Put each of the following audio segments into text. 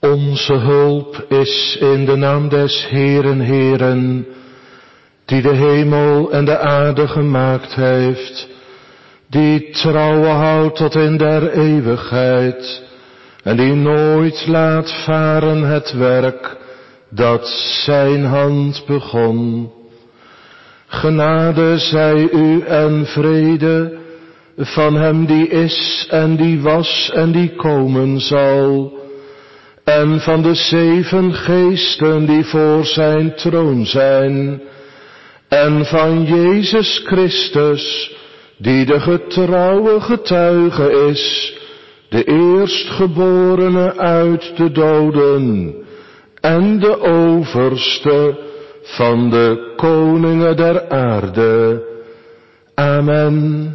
Onze hulp is in de naam des Heeren, Heeren, die de hemel en de aarde gemaakt heeft, die trouwe houdt tot in der eeuwigheid, en die nooit laat varen het werk dat zijn hand begon. Genade zij u en vrede van hem die is en die was en die komen zal, en van de 7 geesten die voor zijn troon zijn, en van Jezus Christus, die de getrouwe getuige is, de eerstgeborene uit de doden, en de overste van de koningen der aarde. Amen.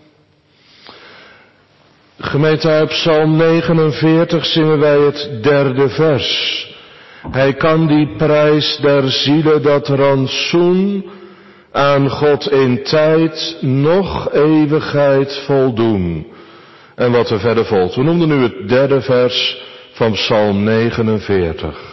Gemeente, uit Psalm 49 zingen wij het 3e vers. Hij kan die prijs der zielen, dat rantsoen, aan God in tijd nog eeuwigheid voldoen. En wat er verder volgt. We noemden nu het 3e vers van Psalm 49.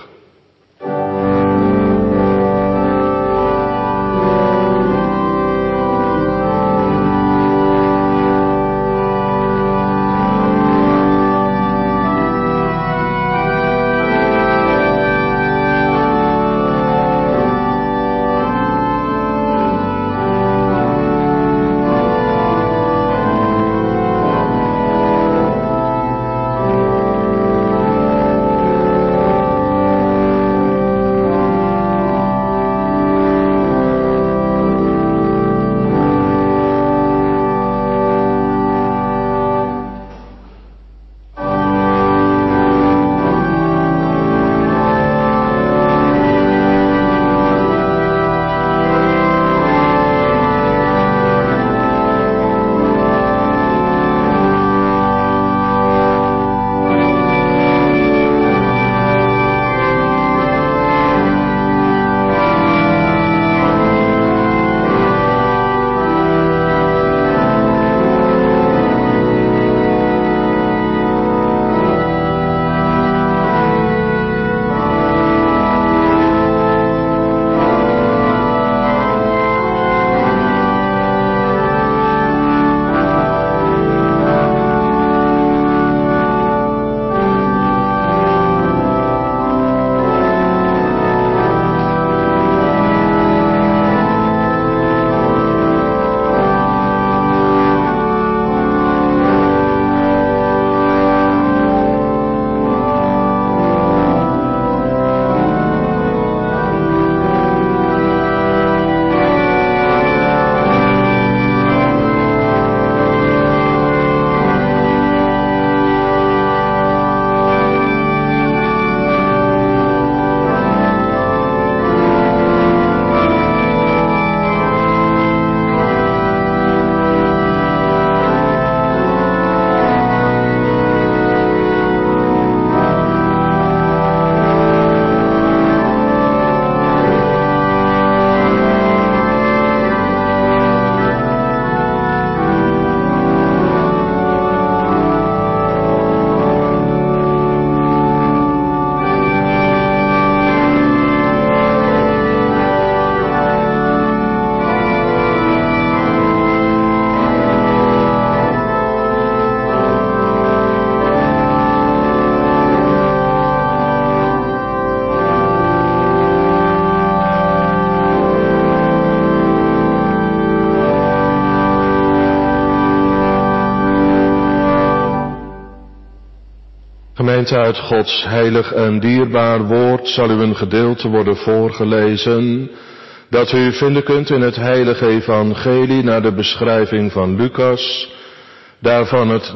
Gemeente, uit Gods heilig en dierbaar woord zal u een gedeelte worden voorgelezen, dat u vinden kunt in het heilige evangelie naar de beschrijving van Lucas, daarvan het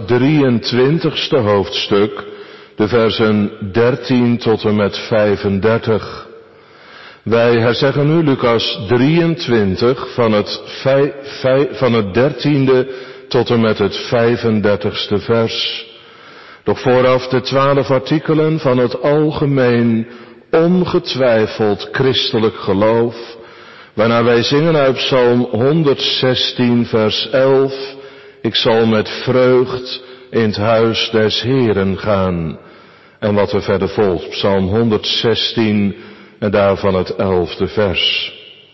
23ste hoofdstuk, de versen 13 tot en met 35. Wij herzeggen nu Lucas 23 van het 13e tot en met het 35ste vers. Doch vooraf de 12 artikelen van het algemeen, ongetwijfeld christelijk geloof, waarna wij zingen uit Psalm 116 vers 11, ik zal met vreugd in het huis des Heeren gaan. En wat er verder volgt, Psalm 116 en daarvan het 11e vers.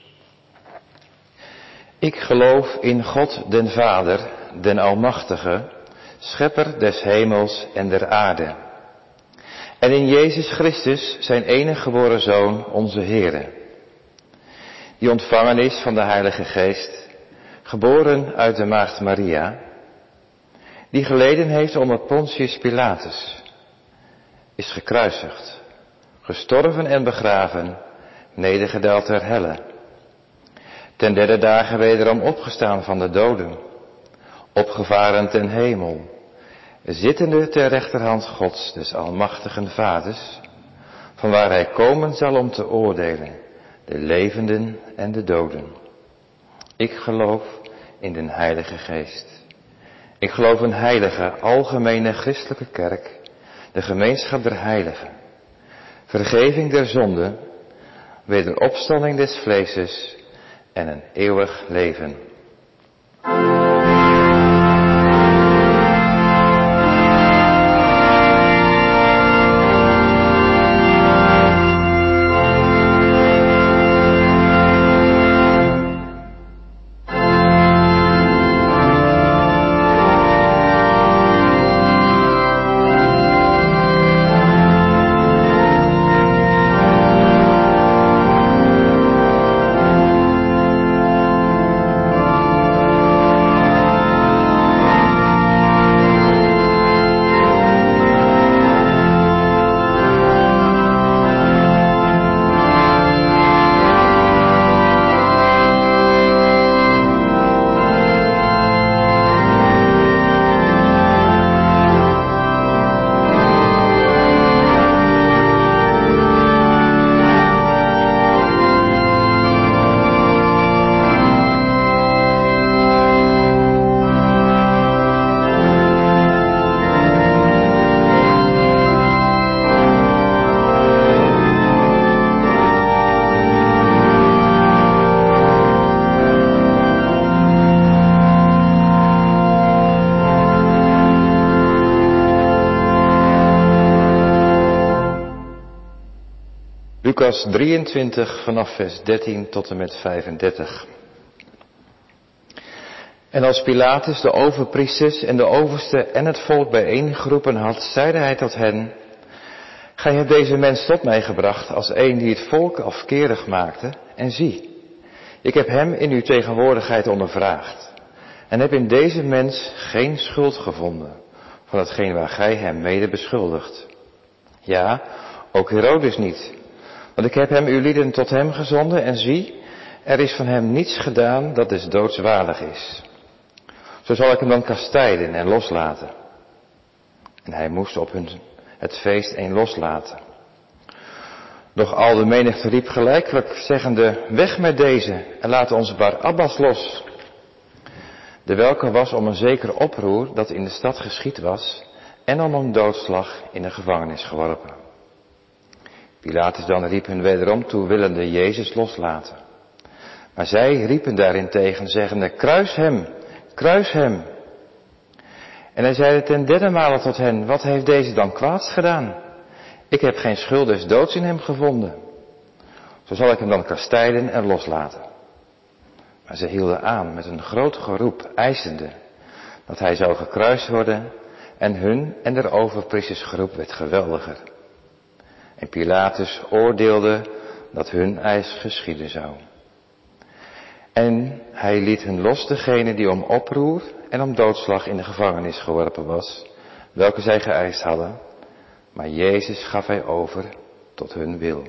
Ik geloof in God den Vader, den Almachtige, Schepper des hemels en der aarde. En in Jezus Christus, zijn enige geboren Zoon, onze Heere. Die ontvangen is van de Heilige Geest, geboren uit de maagd Maria. Die geleden heeft onder Pontius Pilatus. Is gekruisigd, gestorven en begraven, nedergedaald ter helle. Ten derde dagen wederom opgestaan van de doden, opgevaren ten hemel, zittende ter rechterhand Gods des almachtigen Vaders, vanwaar hij komen zal om te oordelen, de levenden en de doden. Ik geloof in den Heilige Geest. Ik geloof een heilige, algemene christelijke kerk, de gemeenschap der heiligen, vergeving der zonden, wederopstanding des vleeses en een eeuwig leven. Lucas 23 vanaf vers 13 tot en met 35. En als Pilatus de overpriesters en de overste en het volk bijeengeroepen had, zeide hij tot hen: Gij hebt deze mens tot mij gebracht als een die het volk afkerig maakte. En zie, ik heb hem in uw tegenwoordigheid ondervraagd. En heb in deze mens geen schuld gevonden van hetgeen waar gij hem mede beschuldigt. Ja, ook Herodes niet. Want ik heb hem uw lieden tot hem gezonden en zie, er is van hem niets gedaan dat des doods waardig is. Zo zal ik hem dan kastijden en loslaten. En hij moest op het feest een loslaten. Doch al de menigte riep gelijkelijk, zeggende: Weg met deze en laat ons Barabbas los. De welke was om een zeker oproer dat in de stad geschied was en om een doodslag in de gevangenis geworpen. Pilatus dan riep hun wederom toe, willende Jezus loslaten. Maar zij riepen daarentegen, zeggende: Kruis hem, kruis hem. En hij zeide ten derde male tot hen: Wat heeft deze dan kwaads gedaan? Ik heb geen schuld des doods in hem gevonden. Zo zal ik hem dan kastijden en loslaten. Maar ze hielden aan met een groot geroep, eisende dat hij zou gekruist worden, en hun en der overpriesters geroep werd geweldiger. En Pilatus oordeelde dat hun eis geschieden zou. En hij liet hun los degene die om oproer en om doodslag in de gevangenis geworpen was, welke zij geëist hadden, maar Jezus gaf hij over tot hun wil.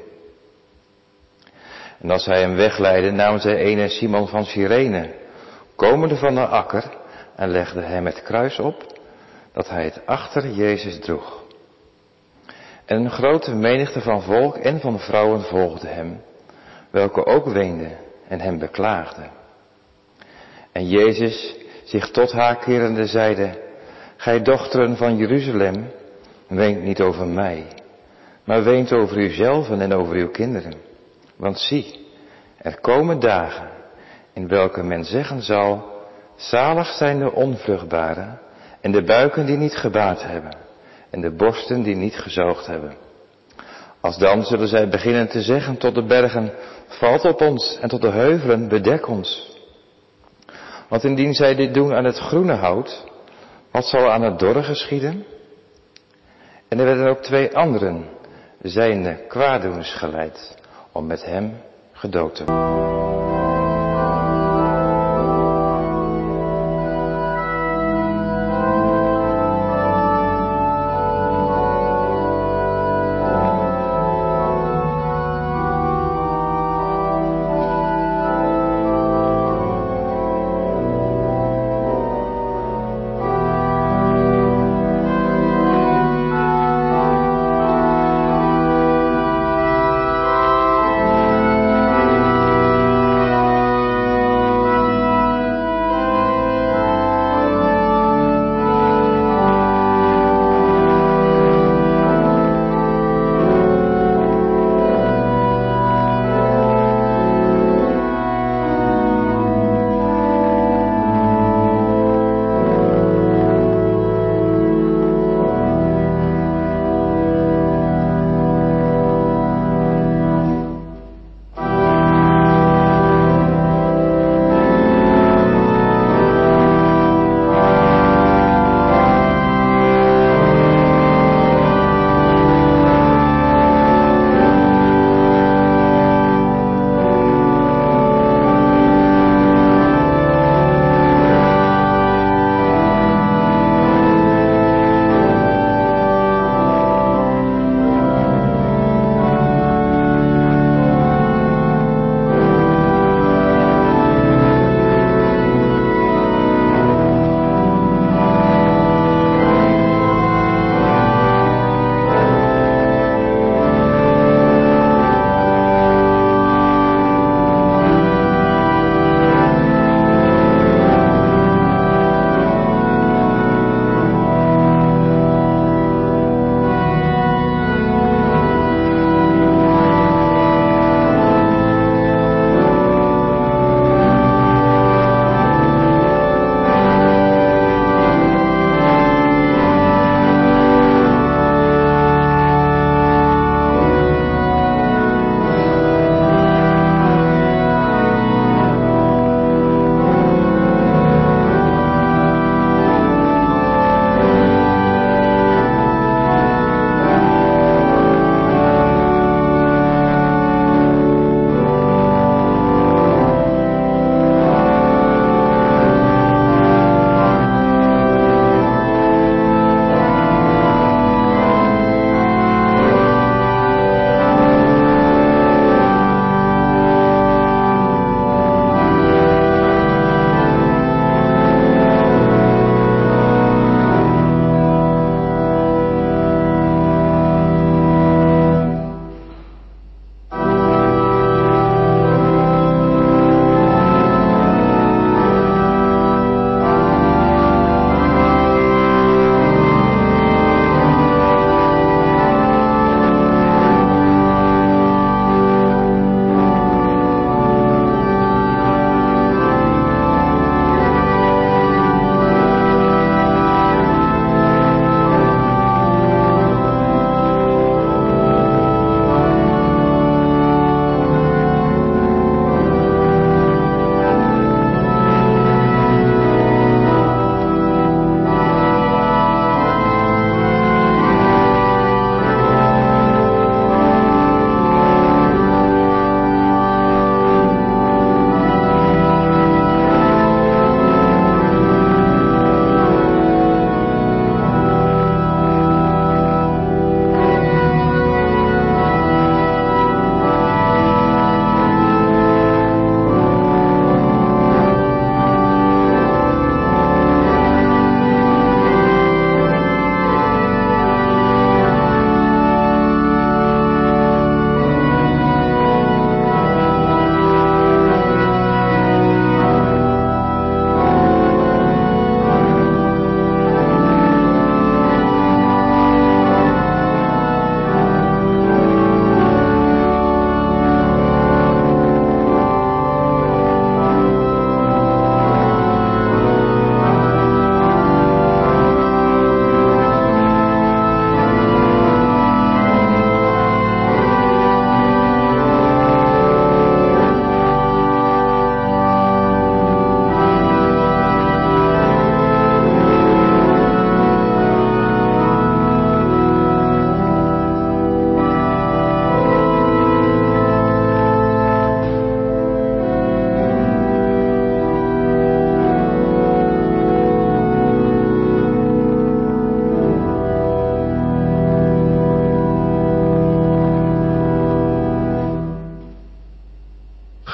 En als zij hem wegleidden, namen zij ene Simon van Cyrene, komende van de akker, en legden hem het kruis op, dat hij het achter Jezus droeg. En een grote menigte van volk en van vrouwen volgde hem, welke ook weenden en hem beklaagden. En Jezus, zich tot haar kerende, zeide: Gij dochteren van Jeruzalem, weent niet over mij, maar weent over uzelven en over uw kinderen. Want zie, er komen dagen in welke men zeggen zal: Zalig zijn de onvruchtbaren en de buiken die niet gebaard hebben, en de borsten die niet gezoogd hebben. Alsdan zullen zij beginnen te zeggen tot de bergen, valt op ons, en tot de heuvelen, bedek ons. Want indien zij dit doen aan het groene hout, wat zal aan het dorre geschieden? En er werden ook 2 anderen, zijnde kwaaddoeners geleid, om met hem gedood te worden.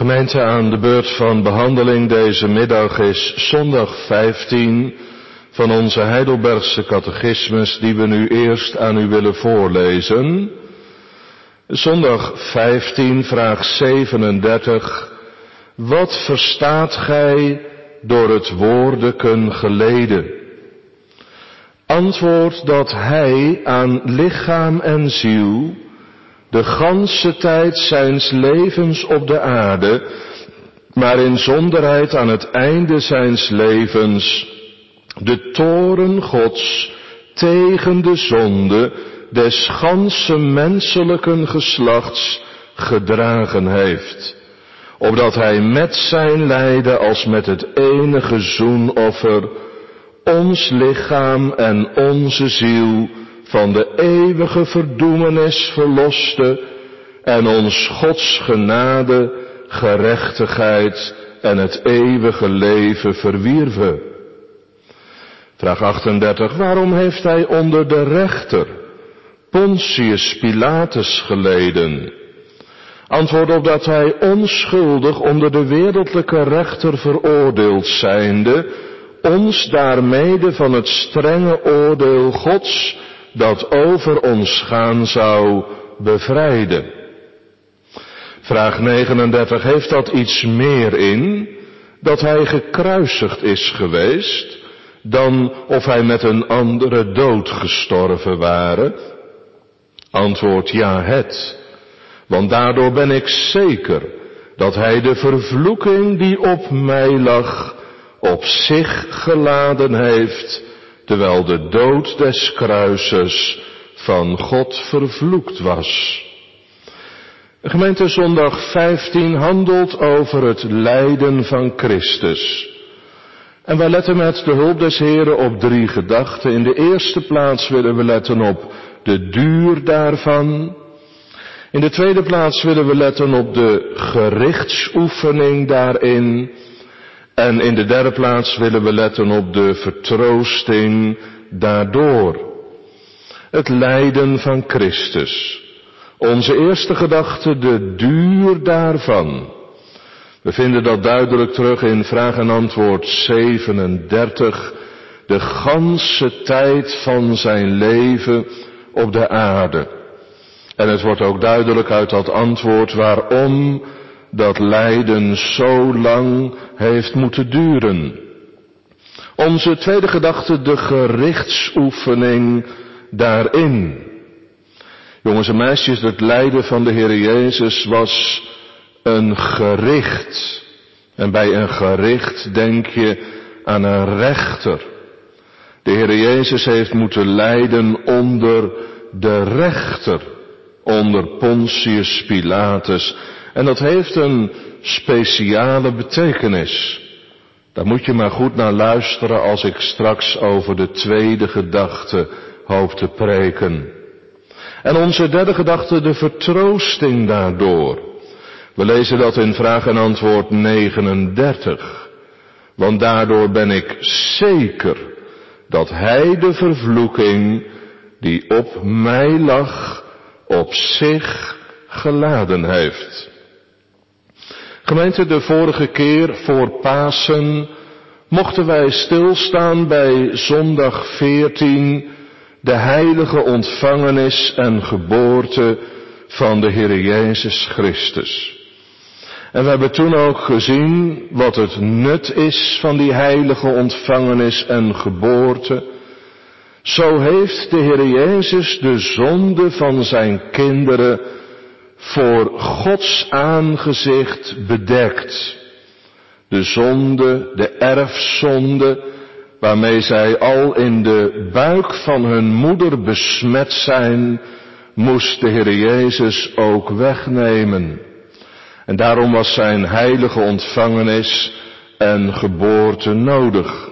Gemeente, aan de beurt van behandeling deze middag is zondag 15 van onze Heidelbergse catechismus die we nu eerst aan u willen voorlezen. Zondag 15, vraag 37. Wat verstaat gij door het woordeken geleden? Antwoord dat hij aan lichaam en ziel de ganse tijd zijns levens op de aarde, maar in zonderheid aan het einde zijns levens, de toorn Gods tegen de zonde des ganse menselijken geslachts gedragen heeft, opdat hij met zijn lijden als met het enige zoenoffer ons lichaam en onze ziel van de eeuwige verdoemenis verloste en ons Gods genade, gerechtigheid en het eeuwige leven verwierven. Vraag 38. Waarom heeft hij onder de rechter Pontius Pilatus geleden? Antwoord op dat hij onschuldig onder de wereldlijke rechter veroordeeld zijnde, ons daarmede van het strenge oordeel Gods dat over ons gaan zou bevrijden. Vraag 39. Heeft dat iets meer in dat hij gekruisigd is geweest dan of hij met een andere dood gestorven ware? Antwoord ja, het. Want daardoor ben ik zeker dat hij de vervloeking die op mij lag op zich geladen heeft, terwijl de dood des kruises van God vervloekt was. Gemeente, zondag 15 handelt over het lijden van Christus. En wij letten met de hulp des Heren op 3 gedachten. In de eerste plaats willen we letten op de duur daarvan. In de tweede plaats willen we letten op de gerichtsoefening daarin. En in de derde plaats willen we letten op de vertroosting daardoor. Het lijden van Christus. Onze eerste gedachte, de duur daarvan. We vinden dat duidelijk terug in vraag en antwoord 37. De ganse tijd van zijn leven op de aarde. En het wordt ook duidelijk uit dat antwoord waarom dat lijden zo lang heeft moeten duren. Onze tweede gedachte, de gerichtsoefening daarin. Jongens en meisjes, het lijden van de Heer Jezus was een gericht. En bij een gericht denk je aan een rechter. De Heer Jezus heeft moeten lijden onder de rechter, onder Pontius Pilatus. En dat heeft een speciale betekenis. Daar moet je maar goed naar luisteren als ik straks over de tweede gedachte hoop te preken. En onze derde gedachte, de vertroosting daardoor. We lezen dat in vraag en antwoord 39. Want daardoor ben ik zeker dat hij de vervloeking die op mij lag op zich geladen heeft. Gemeente, de vorige keer voor Pasen mochten wij stilstaan bij zondag 14, de heilige ontvangenis en geboorte van de Heer Jezus Christus. En we hebben toen ook gezien wat het nut is van die heilige ontvangenis en geboorte. Zo heeft de Heer Jezus de zonde van zijn kinderen voor Gods aangezicht bedekt. De zonde, de erfzonde, waarmee zij al in de buik van hun moeder besmet zijn, moest de Heer Jezus ook wegnemen. En daarom was zijn heilige ontvangenis en geboorte nodig.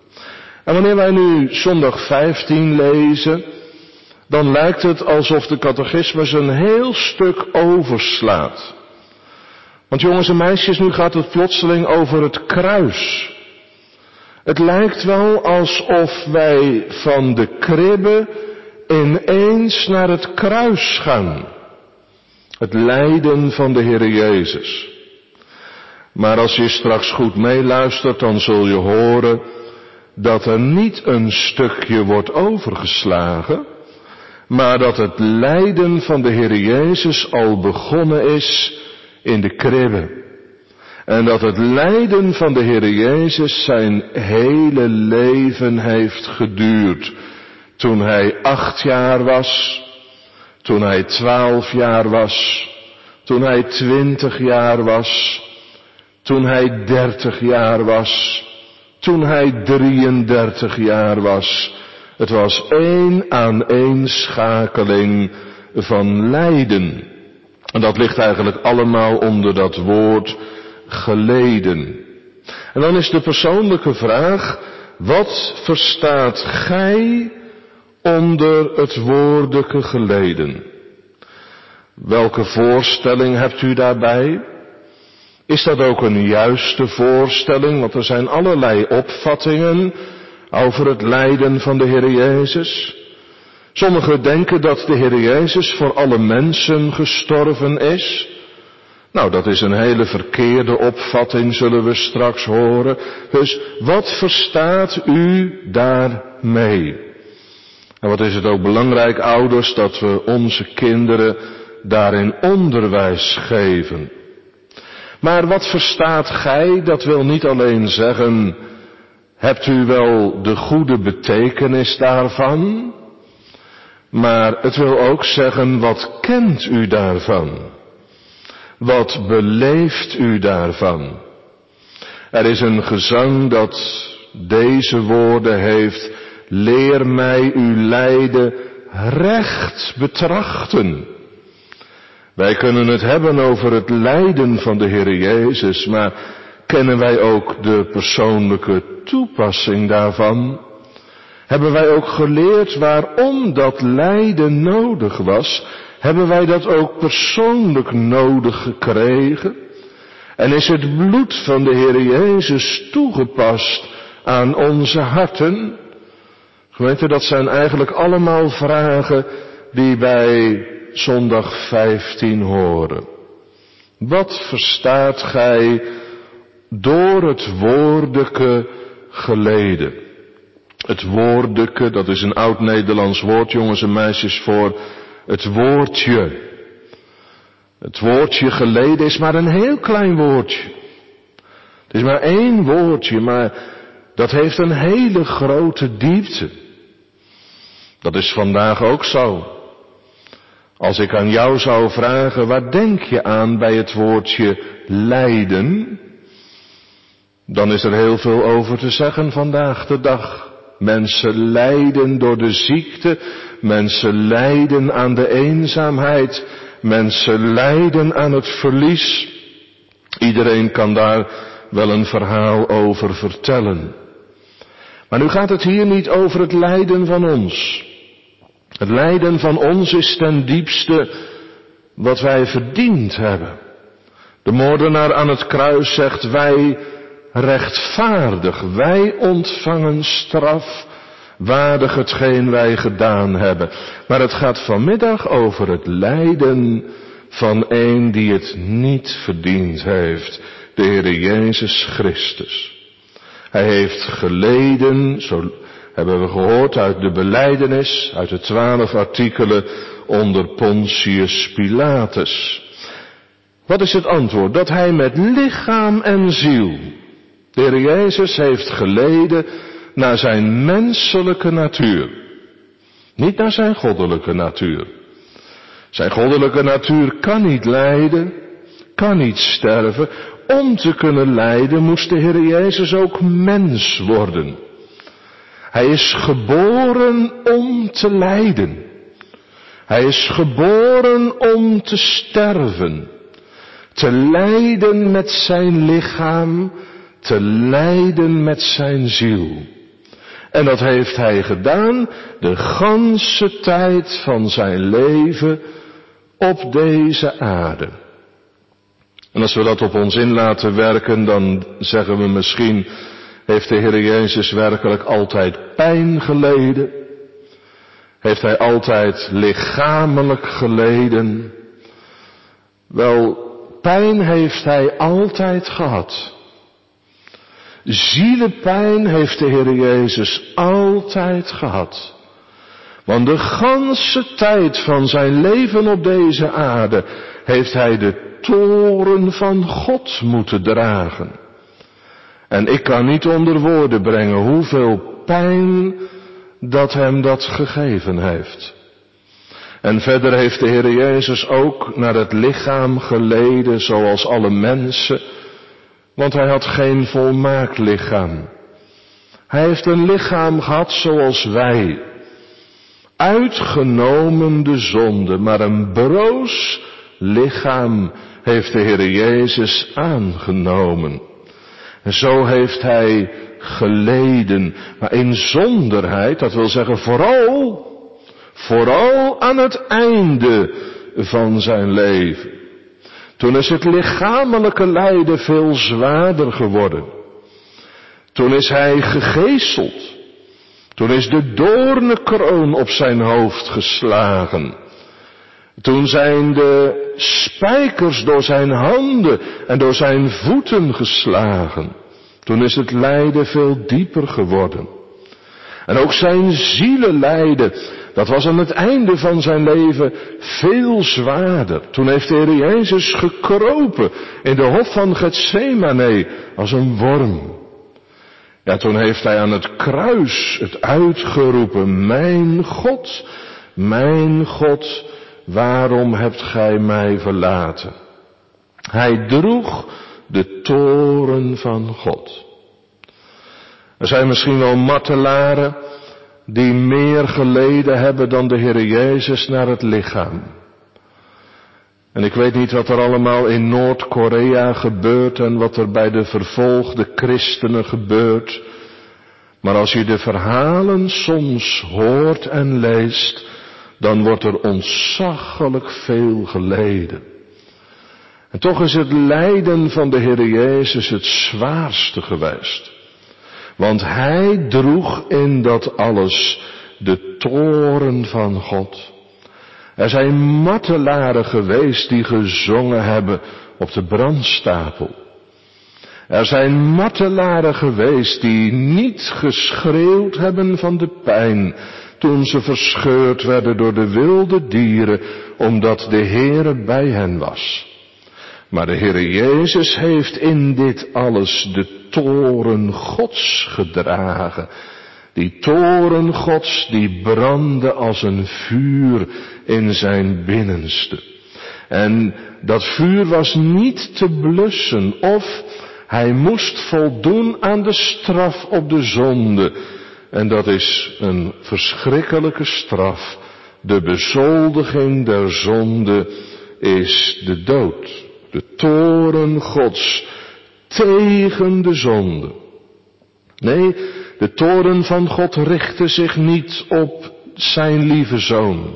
En wanneer wij nu zondag 15 lezen, dan lijkt het alsof de catechismus een heel stuk overslaat. Want jongens en meisjes, nu gaat het plotseling over het kruis. Het lijkt wel alsof wij van de kribbe ineens naar het kruis gaan. Het lijden van de Heer Jezus. Maar als je straks goed meeluistert, dan zul je horen dat er niet een stukje wordt overgeslagen, maar dat het lijden van de Heer Jezus al begonnen is in de kribbe. En dat het lijden van de Heer Jezus zijn hele leven heeft geduurd. Toen hij 8 jaar was, toen hij 12 jaar was, toen hij 20 jaar was, toen hij 30 jaar was, toen hij 33 jaar was. Het was één aaneenschakeling van lijden. En dat ligt eigenlijk allemaal onder dat woord geleden. En dan is de persoonlijke vraag, wat verstaat gij onder het woordelijke geleden? Welke voorstelling hebt u daarbij? Is dat ook een juiste voorstelling? Want er zijn allerlei opvattingen over het lijden van de Heer Jezus. Sommigen denken dat de Heer Jezus voor alle mensen gestorven is. Nou, dat is een hele verkeerde opvatting, zullen we straks horen. Dus wat verstaat u daarmee? En wat is het ook belangrijk, ouders, dat we onze kinderen daarin onderwijs geven. Maar wat verstaat gij? Dat wil niet alleen zeggen, hebt u wel de goede betekenis daarvan? Maar het wil ook zeggen, wat kent u daarvan? Wat beleeft u daarvan? Er is een gezang dat deze woorden heeft, leer mij uw lijden recht betrachten. Wij kunnen het hebben over het lijden van de Heer Jezus, maar kennen wij ook de persoonlijke toepassing daarvan? Hebben wij ook geleerd waarom dat lijden nodig was? Hebben wij dat ook persoonlijk nodig gekregen? En is het bloed van de Heer Jezus toegepast aan onze harten? Gemeente, dat zijn eigenlijk allemaal vragen die bij zondag 15 horen. Wat verstaat gij door het woordelijke geleden? Het woordelijke, dat is een oud-Nederlands woord, jongens en meisjes, voor het woordje. Het woordje geleden is maar een heel klein woordje. Het is maar 1 woordje, maar dat heeft een hele grote diepte. Dat is vandaag ook zo. Als ik aan jou zou vragen, waar denk je aan bij het woordje lijden? Dan is er heel veel over te zeggen vandaag de dag. Mensen lijden door de ziekte, mensen lijden aan de eenzaamheid, mensen lijden aan het verlies. Iedereen kan daar wel een verhaal over vertellen. Maar nu gaat het hier niet over het lijden van ons. Het lijden van ons is ten diepste wat wij verdiend hebben. De moordenaar aan het kruis zegt, wij rechtvaardig, wij ontvangen straf, waardig hetgeen wij gedaan hebben. Maar het gaat vanmiddag over het lijden van een die het niet verdiend heeft, de Heer Jezus Christus. Hij heeft geleden, zo hebben we gehoord uit de belijdenis, uit de 12 artikelen onder Pontius Pilatus. Wat is het antwoord? Dat hij met lichaam en ziel, de Heer Jezus heeft geleden naar zijn menselijke natuur. Niet naar zijn goddelijke natuur. Zijn goddelijke natuur kan niet lijden, kan niet sterven. Om te kunnen lijden moest de Heer Jezus ook mens worden. Hij is geboren om te lijden. Hij is geboren om te sterven. Te lijden met zijn lichaam, te lijden met zijn ziel. En dat heeft hij gedaan de ganse tijd van zijn leven op deze aarde. En als we dat op ons in laten werken, dan zeggen we misschien, heeft de Heer Jezus werkelijk altijd pijn geleden? Heeft hij altijd lichamelijk geleden? Wel, Pijn heeft hij altijd gehad. Zielepijn heeft de Heer Jezus altijd gehad. Want de ganse tijd van zijn leven op deze aarde heeft hij de toorn van God moeten dragen. En ik kan niet onder woorden brengen hoeveel pijn dat hem dat gegeven heeft. En verder heeft de Heer Jezus ook naar het lichaam geleden zoals alle mensen, want hij had geen volmaakt lichaam. Hij heeft een lichaam gehad zoals wij, uitgenomen de zonde, maar een broos lichaam heeft de Heer Jezus aangenomen. En zo heeft hij geleden, maar in zonderheid, dat wil zeggen vooral aan het einde van zijn leven. Toen is het lichamelijke lijden veel zwaarder geworden. Toen is hij gegezeld. Toen is de doornenkroon op zijn hoofd geslagen. Toen zijn de spijkers door zijn handen en door zijn voeten geslagen. Toen is het lijden veel dieper geworden. En ook zijn zielenlijden, dat was aan het einde van zijn leven veel zwaarder. Toen heeft de Heer Jezus gekropen in de hof van Getsemane als een worm. Ja, toen heeft hij aan het kruis het uitgeroepen: mijn God, waarom hebt gij mij verlaten? Hij droeg de toorn van God. Er zijn misschien wel martelaren die meer geleden hebben dan de Heer Jezus naar het lichaam. En ik weet niet wat er allemaal in Noord-Korea gebeurt en wat er bij de vervolgde christenen gebeurt. Maar als je de verhalen soms hoort en leest, dan wordt er ontzaglijk veel geleden. En toch is het lijden van de Heer Jezus het zwaarste geweest. Want hij droeg in dat alles de toorn van God. Er zijn martelaren geweest die gezongen hebben op de brandstapel. Er zijn martelaren geweest die niet geschreeuwd hebben van de pijn toen ze verscheurd werden door de wilde dieren, omdat de Heere bij hen was. Maar de Heere Jezus heeft in dit alles de toorn Gods gedragen. Die toorn Gods die brandde als een vuur in zijn binnenste. En dat vuur was niet te blussen, of hij moest voldoen aan de straf op de zonde. En dat is een verschrikkelijke straf. De bezoldiging der zonde is de dood. De toorn Gods tegen de zonde. Nee, de toorn van God richtte zich niet op zijn lieve zoon.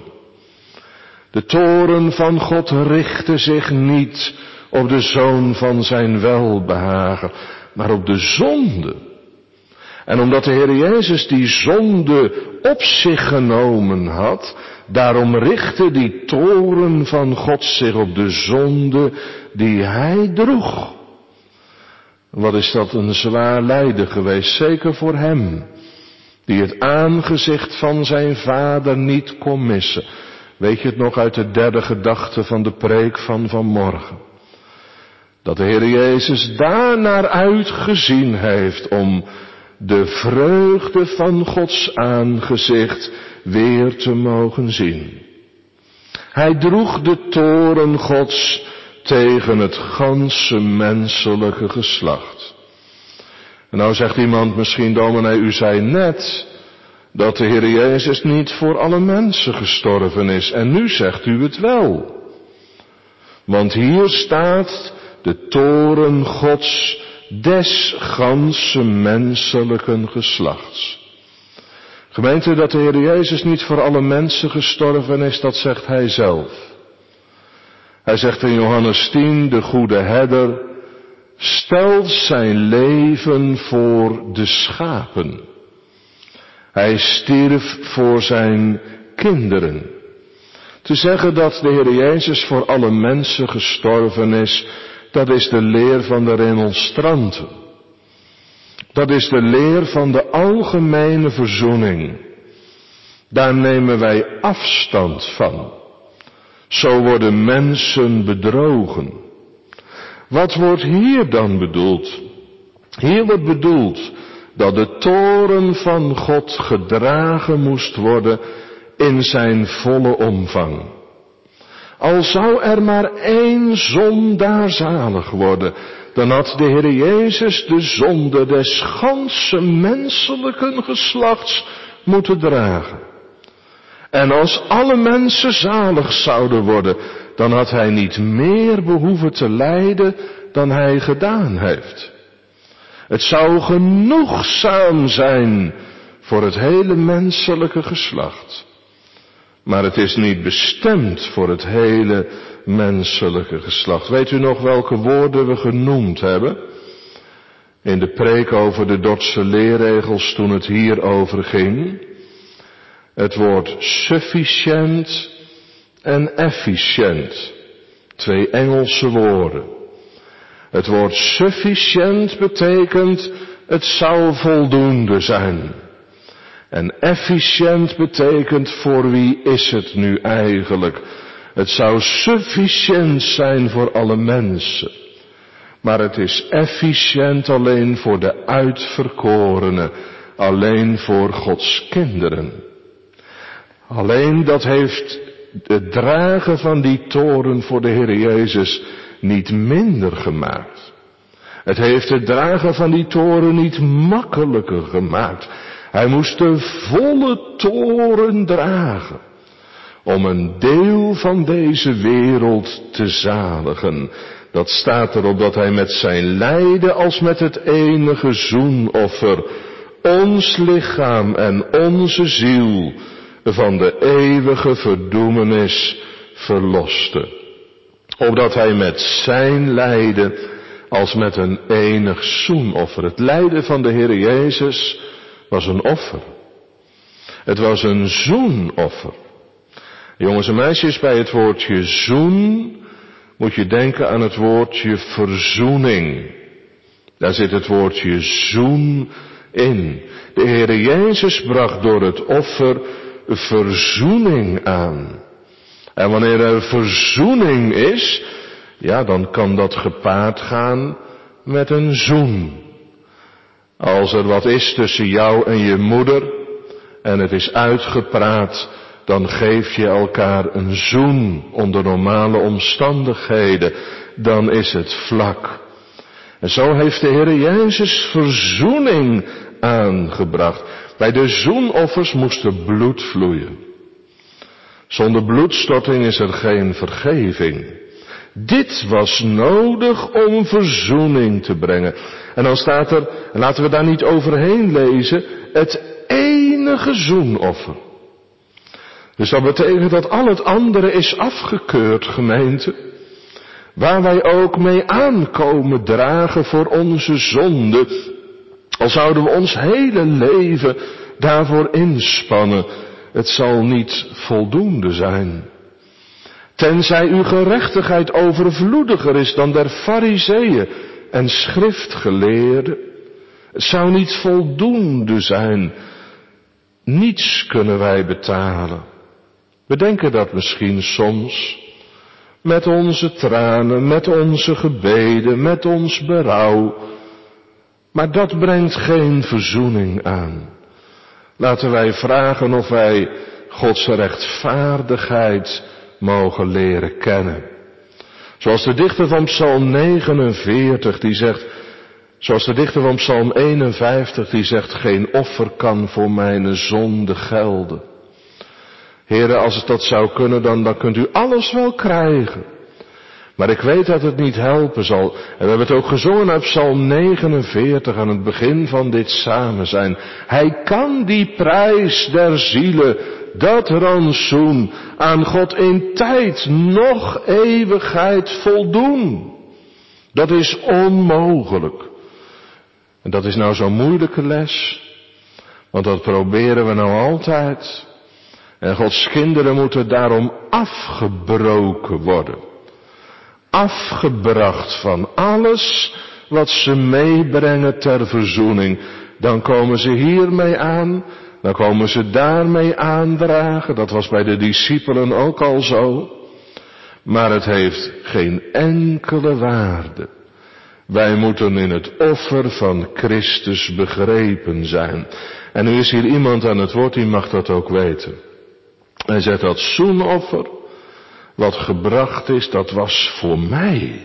De toorn van God richtte zich niet op de zoon van zijn welbehagen, maar op de zonde. En omdat de Heer Jezus die zonde op zich genomen had, daarom richtte die toorn van God zich op de zonde die hij droeg. Wat is dat een zwaar lijden geweest, zeker voor hem, die het aangezicht van zijn vader niet kon missen. Weet je het nog uit de derde gedachte van de preek van vanmorgen? Dat de Heer Jezus daarnaar uitgezien heeft om de vreugde van Gods aangezicht weer te mogen zien. Hij droeg de toorn Gods tegen het ganse menselijke geslacht. En nou zegt iemand misschien: dominee, u zei net dat de Heer Jezus niet voor alle mensen gestorven is. En nu zegt u het wel. Want hier staat de toorn Gods des ganse menselijke geslachts. Gemeente, dat de Heer Jezus niet voor alle mensen gestorven is, dat zegt hij zelf. Hij zegt in Johannes 10, de goede herder stelt zijn leven voor de schapen. Hij stierf voor zijn kinderen. Te zeggen dat de Heer Jezus voor alle mensen gestorven is, dat is de leer van de remonstranten. Dat is de leer van de algemene verzoening. Daar nemen wij afstand van. Zo worden mensen bedrogen. Wat wordt hier dan bedoeld? Hier wordt bedoeld dat de toorn van God gedragen moest worden in zijn volle omvang. Al zou er maar één zondaar zalig worden, dan had de Heer Jezus de zonde des ganse menselijke geslachts moeten dragen. En als alle mensen zalig zouden worden, dan had hij niet meer behoeven te lijden dan hij gedaan heeft. Het zou genoegzaam zijn voor het hele menselijke geslacht. Maar het is niet bestemd voor het hele menselijke geslacht. Weet u nog welke woorden we genoemd hebben? In de preek over de Dordtse leerregels toen het hierover ging. Het woord sufficient en efficiënt. 2 Engelse woorden. Het woord sufficient betekent het zou voldoende zijn. En efficiënt betekent voor wie is het nu eigenlijk? Het zou sufficiënt zijn voor alle mensen. Maar het is efficiënt alleen voor de uitverkorenen. Alleen voor Gods kinderen. Alleen dat heeft het dragen van die toorn voor de Heer Jezus niet minder gemaakt. Het heeft het dragen van die toorn niet makkelijker gemaakt. Hij moest de volle toorn dragen. Om een deel van deze wereld te zaligen. Dat staat erop dat hij met zijn lijden als met het enige zoenoffer ons lichaam en onze ziel van de eeuwige verdoemenis verloste. Opdat hij met zijn lijden als met een enig zoenoffer. Het lijden van de Heer Jezus was een offer. Het was een zoenoffer. Jongens en meisjes, bij het woordje zoen moet je denken aan het woordje verzoening. Daar zit het woordje zoen in. De Heer Jezus bracht door het offer verzoening aan. En wanneer er verzoening is, ja, dan kan dat gepaard gaan met een zoen. Als er wat is tussen jou en je moeder en het is uitgepraat, dan geef je elkaar een zoen onder normale omstandigheden. Dan is het vlak. En zo heeft de Heer Jezus verzoening aangebracht. Bij de zoenoffers moest er bloed vloeien. Zonder bloedstorting is er geen vergeving. Dit was nodig om verzoening te brengen. En dan staat er, en laten we daar niet overheen lezen, het enige zoenoffer. Dus dat betekent dat al het andere is afgekeurd, gemeente. Waar wij ook mee aankomen dragen voor onze zonde. Al zouden we ons hele leven daarvoor inspannen. Het zal niet voldoende zijn. Tenzij uw gerechtigheid overvloediger is dan der Farizeeën en schriftgeleerden. Het zou niet voldoende zijn. Niets kunnen wij betalen. We denken dat misschien soms. Met onze tranen, met onze gebeden, met ons berouw. Maar dat brengt geen verzoening aan. Laten wij vragen of wij Gods rechtvaardigheid mogen leren kennen. Zoals de dichter van Psalm 49 die zegt, zoals de dichter van Psalm 51 die zegt, geen offer kan voor mijn zonde gelden. Heren, als het dat zou kunnen, dan kunt u alles wel krijgen. Maar ik weet dat het niet helpen zal. En we hebben het ook gezongen uit Psalm 49 aan het begin van dit samen zijn. Hij kan die prijs der zielen, dat rantsoen, aan God in tijd nog eeuwigheid voldoen. Dat is onmogelijk. En dat is nou zo'n moeilijke les. Want dat proberen we nou altijd. En Gods kinderen moeten daarom afgebroken worden. Afgebracht van alles wat ze meebrengen ter verzoening. Dan komen ze hiermee aan, dan komen ze daarmee aandragen. Dat was bij de discipelen ook al zo. Maar het heeft geen enkele waarde. Wij moeten in het offer van Christus begrepen zijn. En nu is hier iemand aan het woord, die mag dat ook weten. Hij zegt dat zoenoffer, wat gebracht is, dat was voor mij.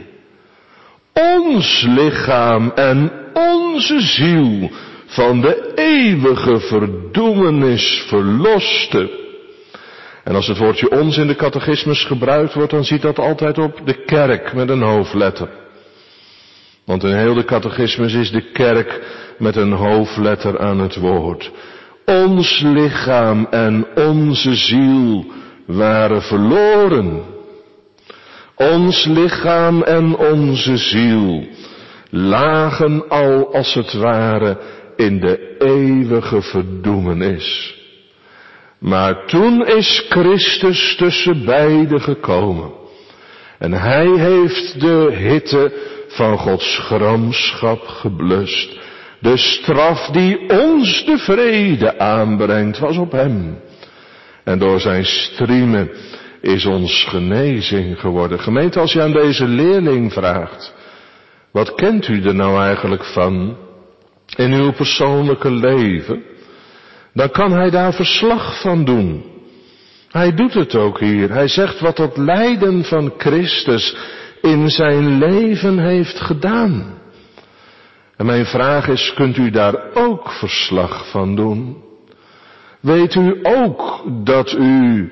Ons lichaam en onze ziel van de eeuwige verdoemenis verloste. En als het woordje ons in de catechismus gebruikt wordt, dan ziet dat altijd op de kerk met een hoofdletter. Want in heel de catechismus is de kerk met een hoofdletter aan het woord. Ons lichaam en onze ziel waren verloren. Ons lichaam en onze ziel lagen al als het ware in de eeuwige verdoemenis. Maar toen is Christus tussen beiden gekomen. En hij heeft de hitte van Gods gramschap geblust. De straf die ons de vrede aanbrengt was op hem. En door zijn striemen is ons genezing geworden. Gemeente, als je aan deze leerling vraagt, wat kent u er nou eigenlijk van in uw persoonlijke leven? Dan kan hij daar verslag van doen. Hij doet het ook hier. Hij zegt wat het lijden van Christus in zijn leven heeft gedaan. En mijn vraag is, kunt u daar ook verslag van doen? Weet u ook dat u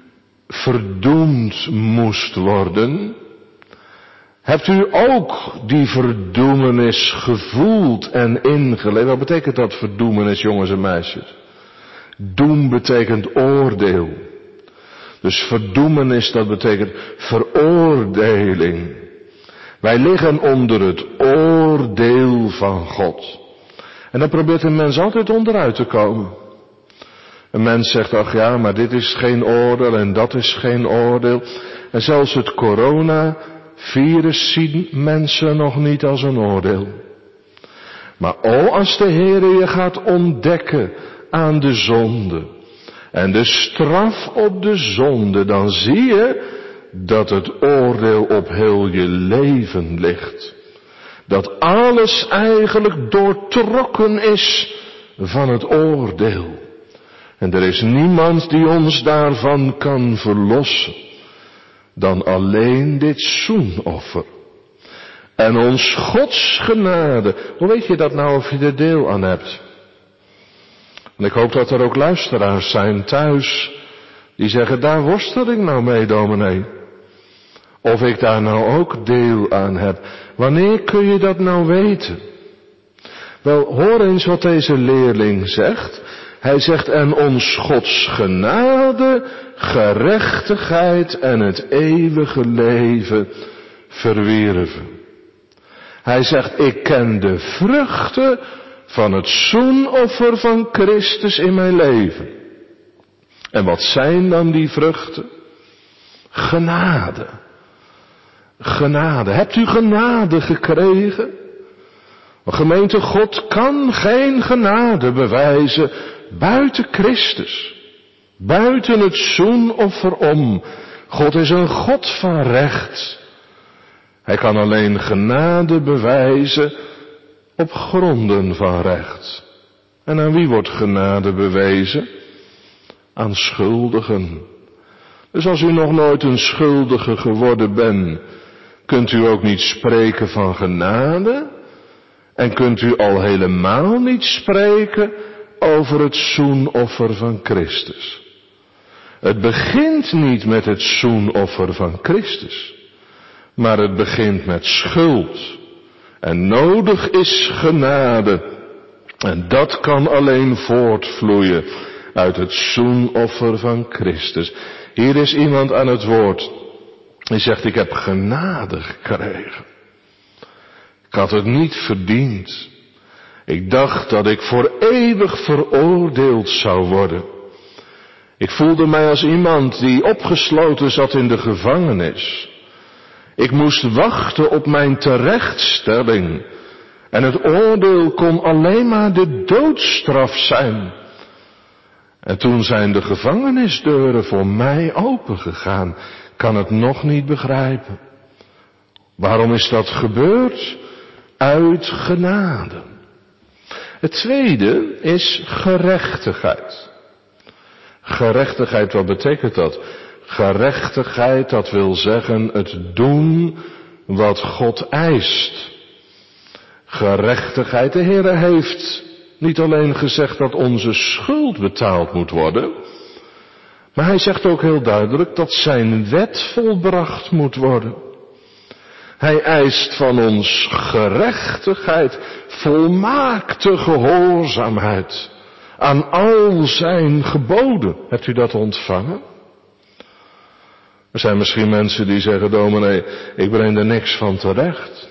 verdoemd moest worden? Hebt u ook die verdoemenis gevoeld en ingeleefd? Wat betekent dat verdoemenis, jongens en meisjes? Doem betekent oordeel. Dus verdoemenis, dat betekent veroordeling. Wij liggen onder het oordeel van God. En daar probeert een mens altijd onderuit te komen. Een mens zegt, ach ja, maar dit is geen oordeel en dat is geen oordeel. En zelfs het coronavirus zien mensen nog niet als een oordeel. Maar als de Heere je gaat ontdekken aan de zonde en de straf op de zonde, dan zie je dat het oordeel op heel je leven ligt. Dat alles eigenlijk doortrokken is van het oordeel. En er is niemand die ons daarvan kan verlossen dan alleen dit zoenoffer. En ons Gods genade. Hoe weet je dat nou of je er deel aan hebt? En ik hoop dat er ook luisteraars zijn thuis die zeggen, daar worstel ik nou mee, dominee. Of ik daar nou ook deel aan heb. Wanneer kun je dat nou weten? Wel, hoor eens wat deze leerling zegt. Hij zegt, en ons Gods genade, gerechtigheid en het eeuwige leven verwierven. Hij zegt, ik ken de vruchten van het zoenoffer van Christus in mijn leven. En wat zijn dan die vruchten? Genade. Genade. Hebt u genade gekregen? Gemeente, God kan geen genade bewijzen buiten Christus. Buiten het zoenoffer om. God is een God van recht. Hij kan alleen genade bewijzen op gronden van recht. En aan wie wordt genade bewezen? Aan schuldigen. Dus als u nog nooit een schuldige geworden bent, kunt u ook niet spreken van genade. En kunt u al helemaal niet spreken over het zoenoffer van Christus. Het begint niet met het zoenoffer van Christus. Maar het begint met schuld. En nodig is genade. En dat kan alleen voortvloeien uit het zoenoffer van Christus. Hier is iemand aan het woord. Die zegt, ik heb genade gekregen. Ik had het niet verdiend. Ik dacht dat ik voor eeuwig veroordeeld zou worden. Ik voelde mij als iemand die opgesloten zat in de gevangenis. Ik moest wachten op mijn terechtstelling. En het oordeel kon alleen maar de doodstraf zijn. En toen zijn de gevangenisdeuren voor mij opengegaan. Kan het nog niet begrijpen. Waarom is dat gebeurd? Uit genade. Het tweede is gerechtigheid. Gerechtigheid, wat betekent dat? Gerechtigheid, dat wil zeggen het doen wat God eist. Gerechtigheid, de Heere heeft niet alleen gezegd dat onze schuld betaald moet worden, maar hij zegt ook heel duidelijk dat zijn wet volbracht moet worden. Hij eist van ons gerechtigheid, volmaakte gehoorzaamheid aan al zijn geboden. Hebt u dat ontvangen? Er zijn misschien mensen die zeggen, dominee, ik breng er niks van terecht.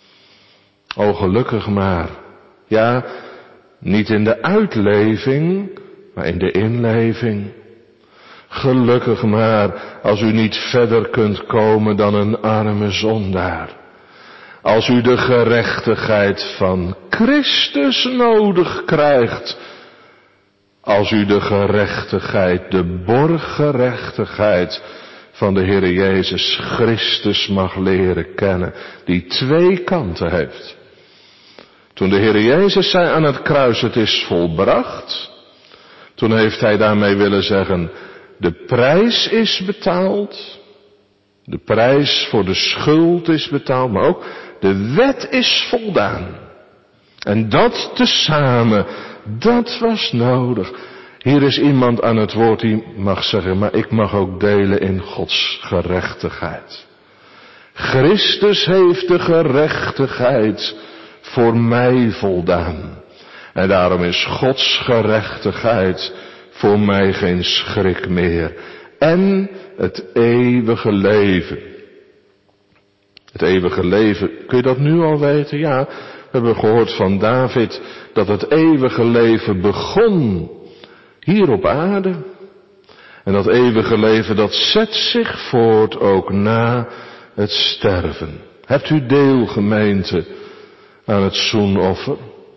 O, gelukkig maar. Ja, niet in de uitleving, maar in de inleving. Gelukkig maar als u niet verder kunt komen dan een arme zondaar. Als u de gerechtigheid van Christus nodig krijgt. Als u de gerechtigheid, de borggerechtigheid van de Heere Jezus Christus mag leren kennen. Die twee kanten heeft. Toen de Heere Jezus zei aan het kruis, het is volbracht. Toen heeft hij daarmee willen zeggen, de prijs is betaald. De prijs voor de schuld is betaald, maar ook de wet is voldaan. En dat tezamen, dat was nodig. Hier is iemand aan het woord die mag zeggen, maar ik mag ook delen in Gods gerechtigheid. Christus heeft de gerechtigheid voor mij voldaan. En daarom is Gods gerechtigheid voor mij geen schrik meer. En het eeuwige leven. Het eeuwige leven, kun je dat nu al weten? Ja, we hebben gehoord van David dat het eeuwige leven begon hier op aarde. En dat eeuwige leven, dat zet zich voort ook na het sterven. Hebt u deel, gemeente, aan het zoenoffer?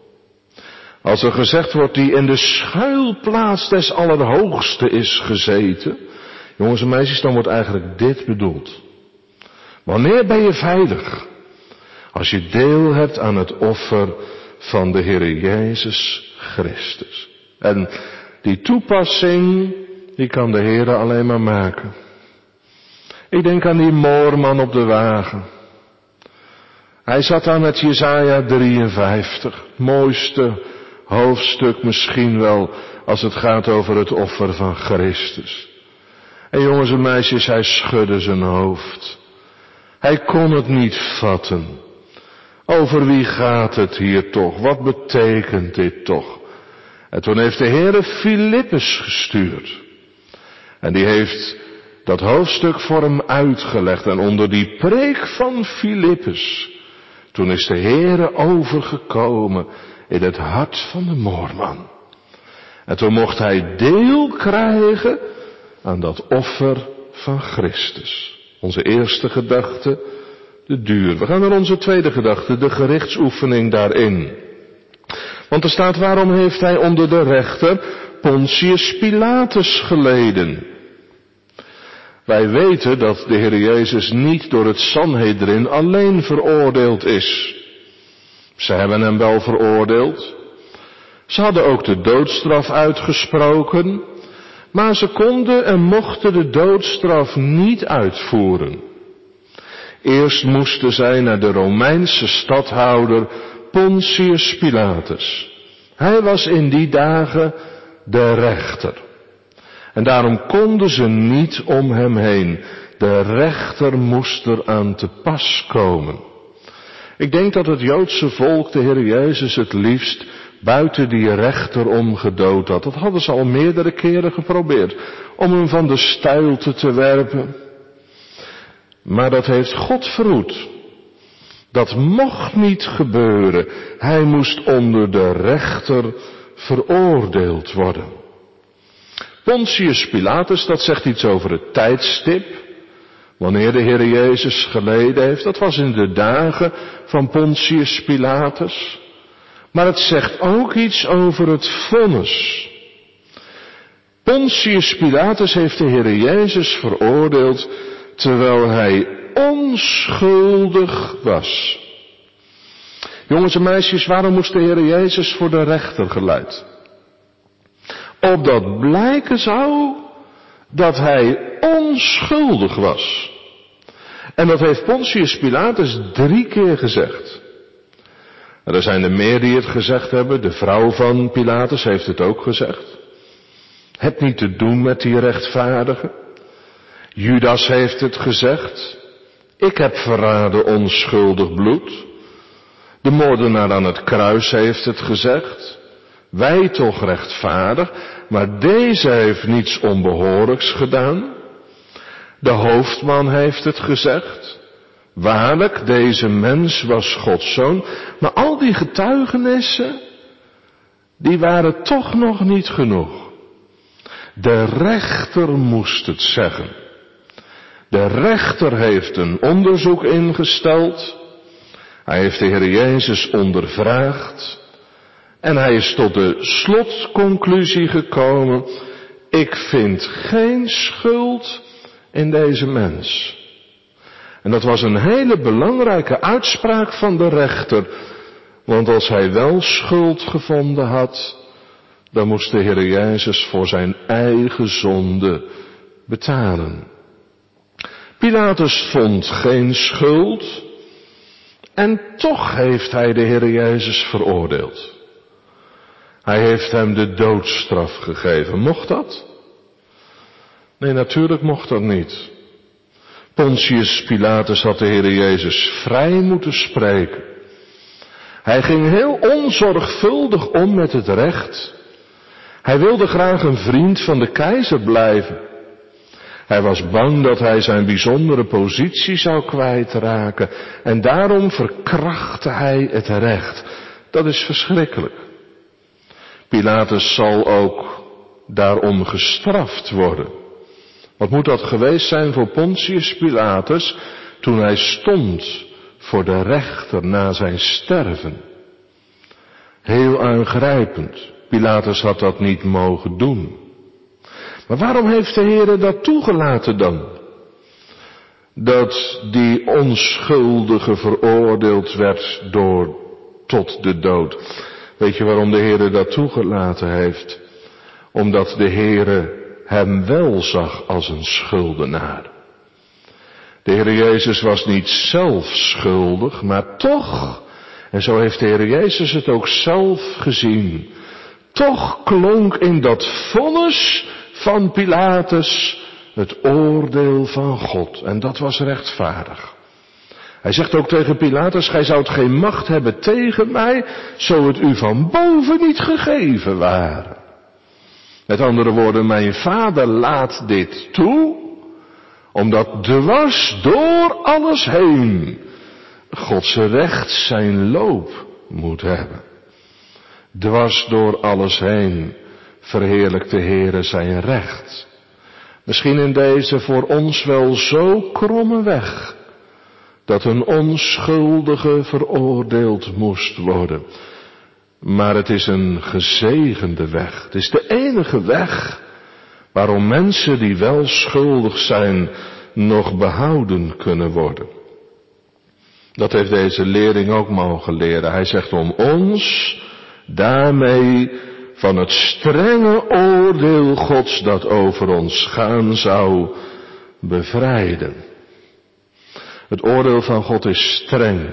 Als er gezegd wordt, die in de schuilplaats des Allerhoogste is gezeten. Jongens en meisjes, dan wordt eigenlijk dit bedoeld. Wanneer ben je veilig? Als je deel hebt aan het offer van de Heere Jezus Christus. En die toepassing, die kan de Heere alleen maar maken. Ik denk aan die moorman op de wagen. Hij zat daar met Jesaja 53, mooiste hoofdstuk misschien wel als het gaat over het offer van Christus. En jongens en meisjes, hij schudde zijn hoofd. Hij kon het niet vatten. Over wie gaat het hier toch? Wat betekent dit toch? En toen heeft de Heere Filippus gestuurd. En die heeft dat hoofdstuk voor hem uitgelegd. En onder die preek van Filippus, toen is de Heere overgekomen in het hart van de moorman. En toen mocht hij deel krijgen aan dat offer van Christus. Onze eerste gedachte, de duur. We gaan naar onze tweede gedachte, de gerichtsoefening daarin. Want er staat, waarom heeft hij onder de rechter Pontius Pilatus geleden? Wij weten dat de Heer Jezus niet door het Sanhedrin alleen veroordeeld is. Ze hebben hem wel veroordeeld. Ze hadden ook de doodstraf uitgesproken. Maar ze konden en mochten de doodstraf niet uitvoeren. Eerst moesten zij naar de Romeinse stadhouder Pontius Pilatus. Hij was in die dagen de rechter. En daarom konden ze niet om hem heen. De rechter moest er aan te pas komen. Ik denk dat het Joodse volk de Heer Jezus het liefst buiten die rechter om gedood had. Dat hadden ze al meerdere keren geprobeerd. Om hem van de steilte te werpen. Maar dat heeft God verhoed. Dat mocht niet gebeuren. Hij moest onder de rechter veroordeeld worden. Pontius Pilatus, dat zegt iets over het tijdstip, wanneer de Heer Jezus geleden heeft. Dat was in de dagen van Pontius Pilatus. Maar het zegt ook iets over het vonnis. Pontius Pilatus heeft de Heer Jezus veroordeeld terwijl hij onschuldig was. Jongens en meisjes, waarom moest de Heer Jezus voor de rechter geleid? Opdat blijken zou dat hij onschuldig was. En dat heeft Pontius Pilatus 3 keer gezegd. Er zijn er meer die het gezegd hebben. De vrouw van Pilatus heeft het ook gezegd. Heb niet te doen met die rechtvaardigen. Judas heeft het gezegd. Ik heb verraden onschuldig bloed. De moordenaar aan het kruis heeft het gezegd. Wij toch rechtvaardig, maar deze heeft niets onbehoorlijks gedaan. De hoofdman heeft het gezegd. Waarlijk, deze mens was Gods zoon. Maar al die getuigenissen, die waren toch nog niet genoeg. De rechter moest het zeggen. De rechter heeft een onderzoek ingesteld. Hij heeft de Heer Jezus ondervraagd. En hij is tot de slotconclusie gekomen. Ik vind geen schuld in deze mens. En dat was een hele belangrijke uitspraak van de rechter. Want als hij wel schuld gevonden had, dan moest de Heer Jezus voor zijn eigen zonde betalen. Pilatus vond geen schuld. En toch heeft hij de Heer Jezus veroordeeld. Hij heeft hem de doodstraf gegeven. Mocht dat? Nee, natuurlijk mocht dat niet. Pontius Pilatus had de Heer Jezus vrij moeten spreken. Hij ging heel onzorgvuldig om met het recht. Hij wilde graag een vriend van de keizer blijven. Hij was bang dat hij zijn bijzondere positie zou kwijtraken. En daarom verkrachtte hij het recht. Dat is verschrikkelijk. Pilatus zal ook daarom gestraft worden. Wat moet dat geweest zijn voor Pontius Pilatus toen hij stond voor de rechter na zijn sterven? Heel aangrijpend. Pilatus had dat niet mogen doen. Maar waarom heeft de Heer dat toegelaten dan? Dat die onschuldige veroordeeld werd tot de dood. Weet je waarom de Heer dat toegelaten heeft? Omdat de Heer hem wel zag als een schuldenaar. De Heer Jezus was niet zelf schuldig, maar toch, en zo heeft de Heer Jezus het ook zelf gezien, toch klonk in dat vonnis van Pilatus het oordeel van God. En dat was rechtvaardig. Hij zegt ook tegen Pilatus, gij zoudt geen macht hebben tegen mij, zo het u van boven niet gegeven ware. Met andere woorden, mijn vader laat dit toe, omdat dwars door alles heen Gods recht zijn loop moet hebben. Dwars door alles heen verheerlijkt de Heere zijn recht. Misschien in deze voor ons wel zo kromme weg, dat een onschuldige veroordeeld moest worden. Maar het is een gezegende weg. Het is de enige weg waarom mensen die wel schuldig zijn nog behouden kunnen worden. Dat heeft deze leerling ook mogen leren. Hij zegt om ons daarmee van het strenge oordeel Gods dat over ons gaan zou bevrijden. Het oordeel van God is streng.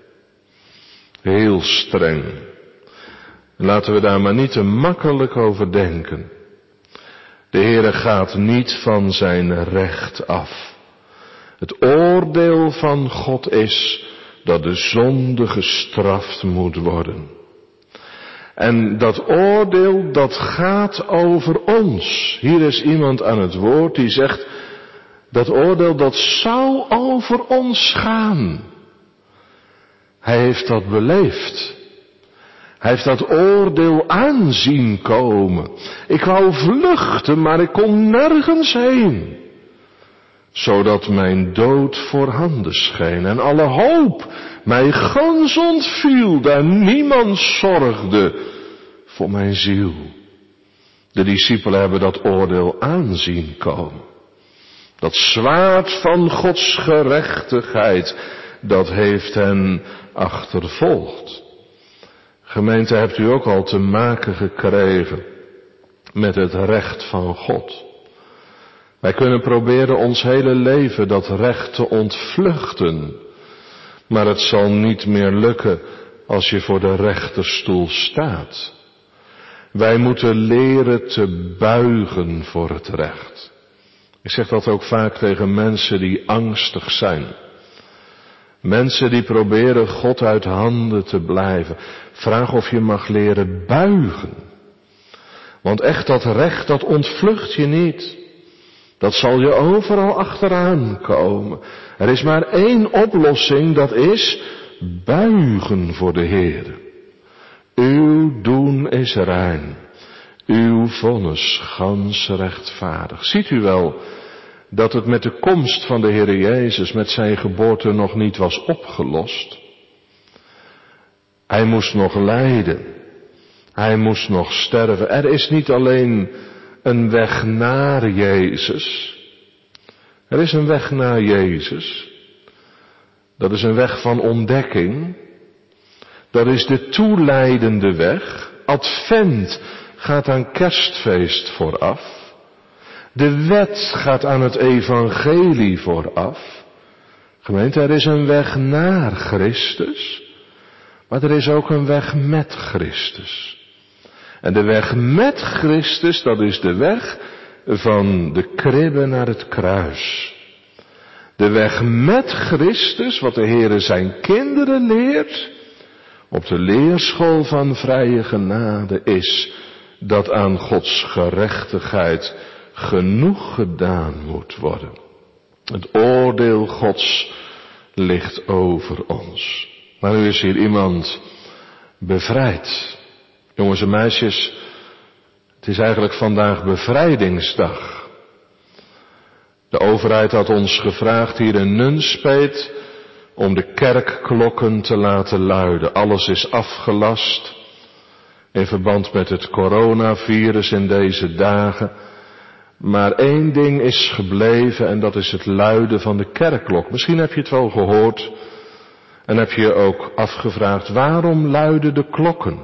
Heel streng. Laten we daar maar niet te makkelijk over denken. De Heere gaat niet van zijn recht af. Het oordeel van God is dat de zonde gestraft moet worden. En dat oordeel, dat gaat over ons. Hier is iemand aan het woord die zegt, dat oordeel, dat zou over ons gaan. Hij heeft dat beleefd. Hij heeft dat oordeel aanzien komen. Ik wou vluchten, maar ik kon nergens heen. Zodat mijn dood voorhanden scheen en alle hoop mij gans ontviel, daar niemand zorgde voor mijn ziel. De discipelen hebben dat oordeel aanzien komen. Dat zwaard van Gods gerechtigheid, dat heeft hen achtervolgd. Gemeente, hebt u ook al te maken gekregen met het recht van God? Wij kunnen proberen ons hele leven dat recht te ontvluchten. Maar het zal niet meer lukken als je voor de rechterstoel staat. Wij moeten leren te buigen voor het recht. Ik zeg dat ook vaak tegen mensen die angstig zijn. Mensen die proberen God uit handen te blijven. Vraag of je mag leren buigen. Want echt dat recht, dat ontvlucht je niet. Dat zal je overal achteraan komen. Er is maar één oplossing, dat is buigen voor de Heer. Uw doen is rein. Uw vonnis gans rechtvaardig. Ziet u wel dat het met de komst van de Heer Jezus, met zijn geboorte nog niet was opgelost? Hij moest nog lijden. Hij moest nog sterven. Er is niet alleen een weg naar Jezus. Er is een weg naar Jezus. Dat is een weg van ontdekking. Dat is de toeleidende weg. Advent gaat aan Kerstfeest vooraf. De wet gaat aan het evangelie vooraf. Gemeente, er is een weg naar Christus. Maar er is ook een weg met Christus. En de weg met Christus, dat is de weg van de kribbe naar het kruis. De weg met Christus, wat de Heere zijn kinderen leert, op de leerschool van vrije genade, is dat aan Gods gerechtigheid genoeg gedaan moet worden. Het oordeel Gods ligt over ons. Maar nu is hier iemand bevrijd. Jongens en meisjes, het is eigenlijk vandaag bevrijdingsdag. De overheid had ons gevraagd hier in Nunspeet om de kerkklokken te laten luiden. Alles is afgelast in verband met het coronavirus in deze dagen. Maar één ding is gebleven en dat is het luiden van de kerkklok. Misschien heb je het wel gehoord en heb je je ook afgevraagd, waarom luiden de klokken?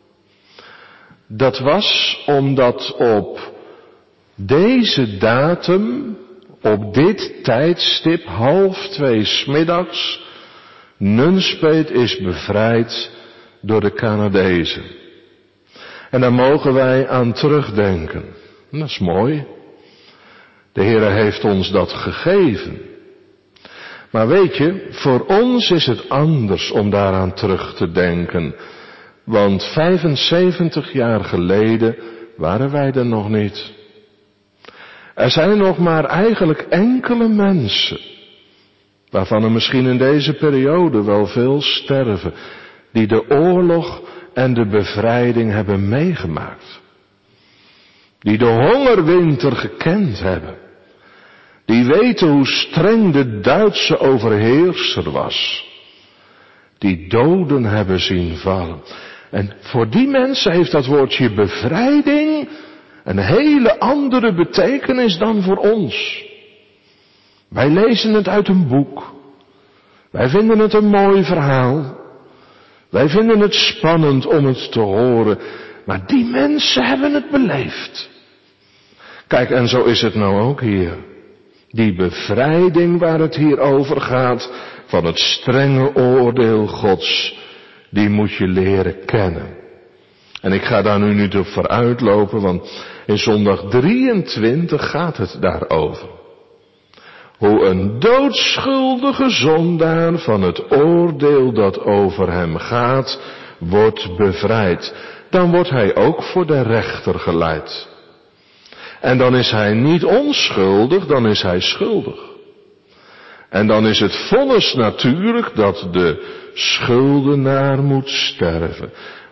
Dat was omdat op deze datum, op dit tijdstip, 1:30 's middags, Nunspeet is bevrijd door de Canadezen. En daar mogen wij aan terugdenken. Dat is mooi. De Heere heeft ons dat gegeven. Maar weet je, voor ons is het anders om daaraan terug te denken. Want 75 jaar geleden waren wij er nog niet. Er zijn nog maar eigenlijk enkele mensen, waarvan er misschien in deze periode wel veel sterven, die de oorlog en de bevrijding hebben meegemaakt. Die de hongerwinter gekend hebben. Die weten hoe streng de Duitse overheerser was. Die doden hebben zien vallen. En voor die mensen heeft dat woordje bevrijding een hele andere betekenis dan voor ons. Wij lezen het uit een boek. Wij vinden het een mooi verhaal. Wij vinden het spannend om het te horen. Maar die mensen hebben het beleefd. Kijk, en zo is het nou ook hier. Die bevrijding waar het hier over gaat, van het strenge oordeel Gods, die moet je leren kennen. En ik ga daar nu niet op vooruitlopen, want in zondag 23 gaat het daarover. Hoe een doodschuldige zondaar van het oordeel dat over hem gaat, wordt bevrijd. Dan wordt hij ook voor de rechter geleid. En dan is hij niet onschuldig, dan is hij schuldig. En dan is het vonnis natuurlijk dat de schuldenaar moet sterven.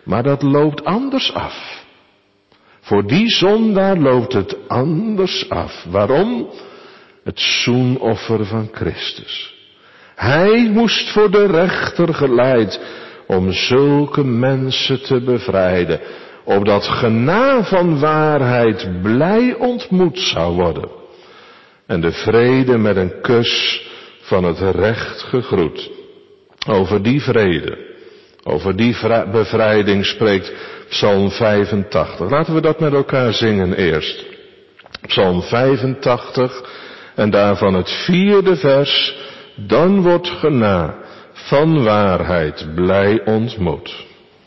Maar dat loopt anders af. Voor die zondaar loopt het anders af. Waarom? Het zoenoffer van Christus. Hij moest voor de rechter geleid om zulke mensen te bevrijden, opdat gena van waarheid blij ontmoet zou worden en de vrede met een kus van het recht gegroet. Over die vrede, over die bevrijding spreekt Psalm 85. Laten we dat met elkaar zingen eerst. Psalm 85 en daarvan het 4e vers. Dan wordt gena van waarheid blij ontmoet.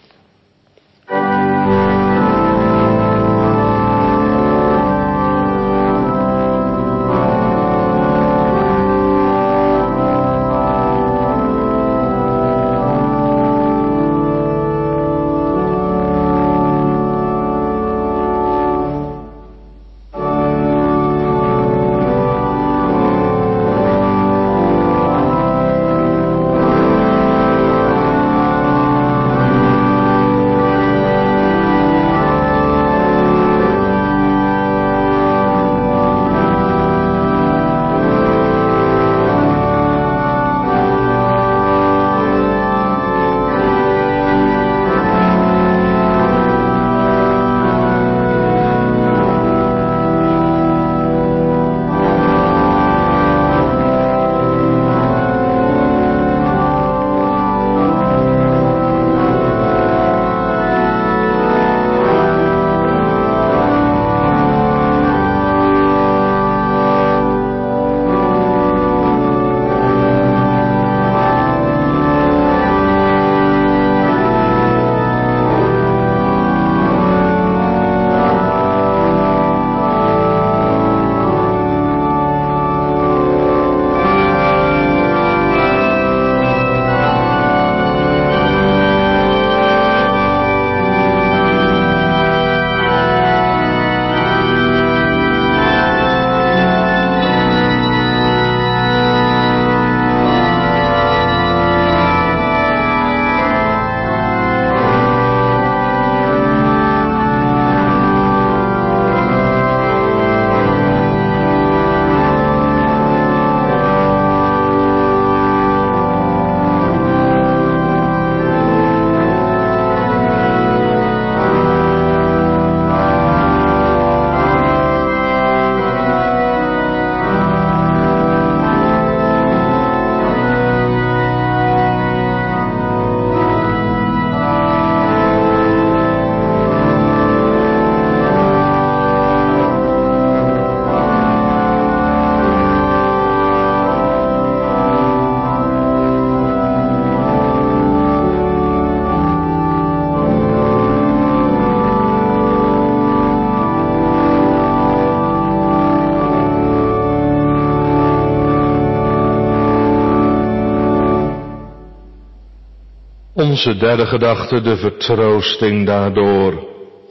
Onze derde gedachte, de vertroosting daardoor.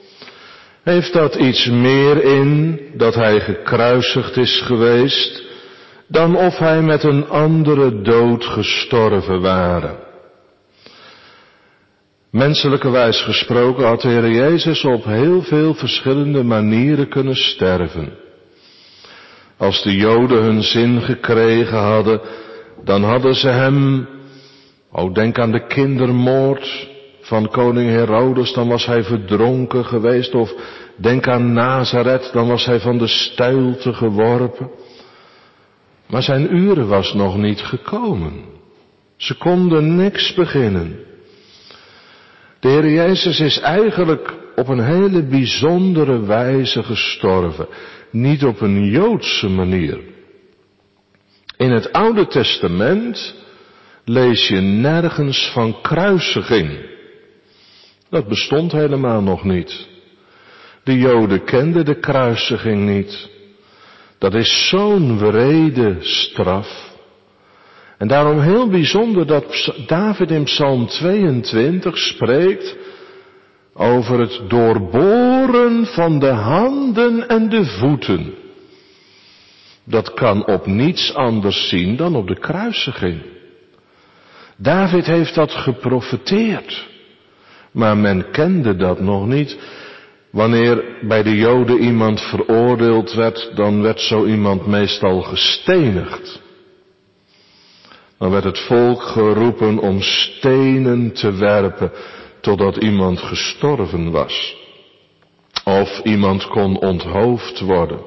Heeft dat iets meer in dat hij gekruisigd is geweest, dan of hij met een andere dood gestorven ware? Menselijkerwijs gesproken had de Heer Jezus op heel veel verschillende manieren kunnen sterven. Als de Joden hun zin gekregen hadden, dan hadden ze hem, denk aan de kindermoord van koning Herodes, dan was hij verdronken geweest. Of denk aan Nazareth, dan was hij van de steilte geworpen. Maar zijn uren was nog niet gekomen. Ze konden niks beginnen. De Heer Jezus is eigenlijk op een hele bijzondere wijze gestorven. Niet op een Joodse manier. In het Oude Testament lees je nergens van kruisiging. Dat bestond helemaal nog niet. De Joden kenden de kruisiging niet. Dat is zo'n wrede straf. En daarom heel bijzonder dat David in Psalm 22 spreekt over het doorboren van de handen en de voeten. Dat kan op niets anders zien dan op de kruisiging. David heeft dat geprofeteerd. Maar men kende dat nog niet. Wanneer bij de Joden iemand veroordeeld werd, dan werd zo iemand meestal gestenigd. Dan werd het volk geroepen om stenen te werpen totdat iemand gestorven was. Of iemand kon onthoofd worden.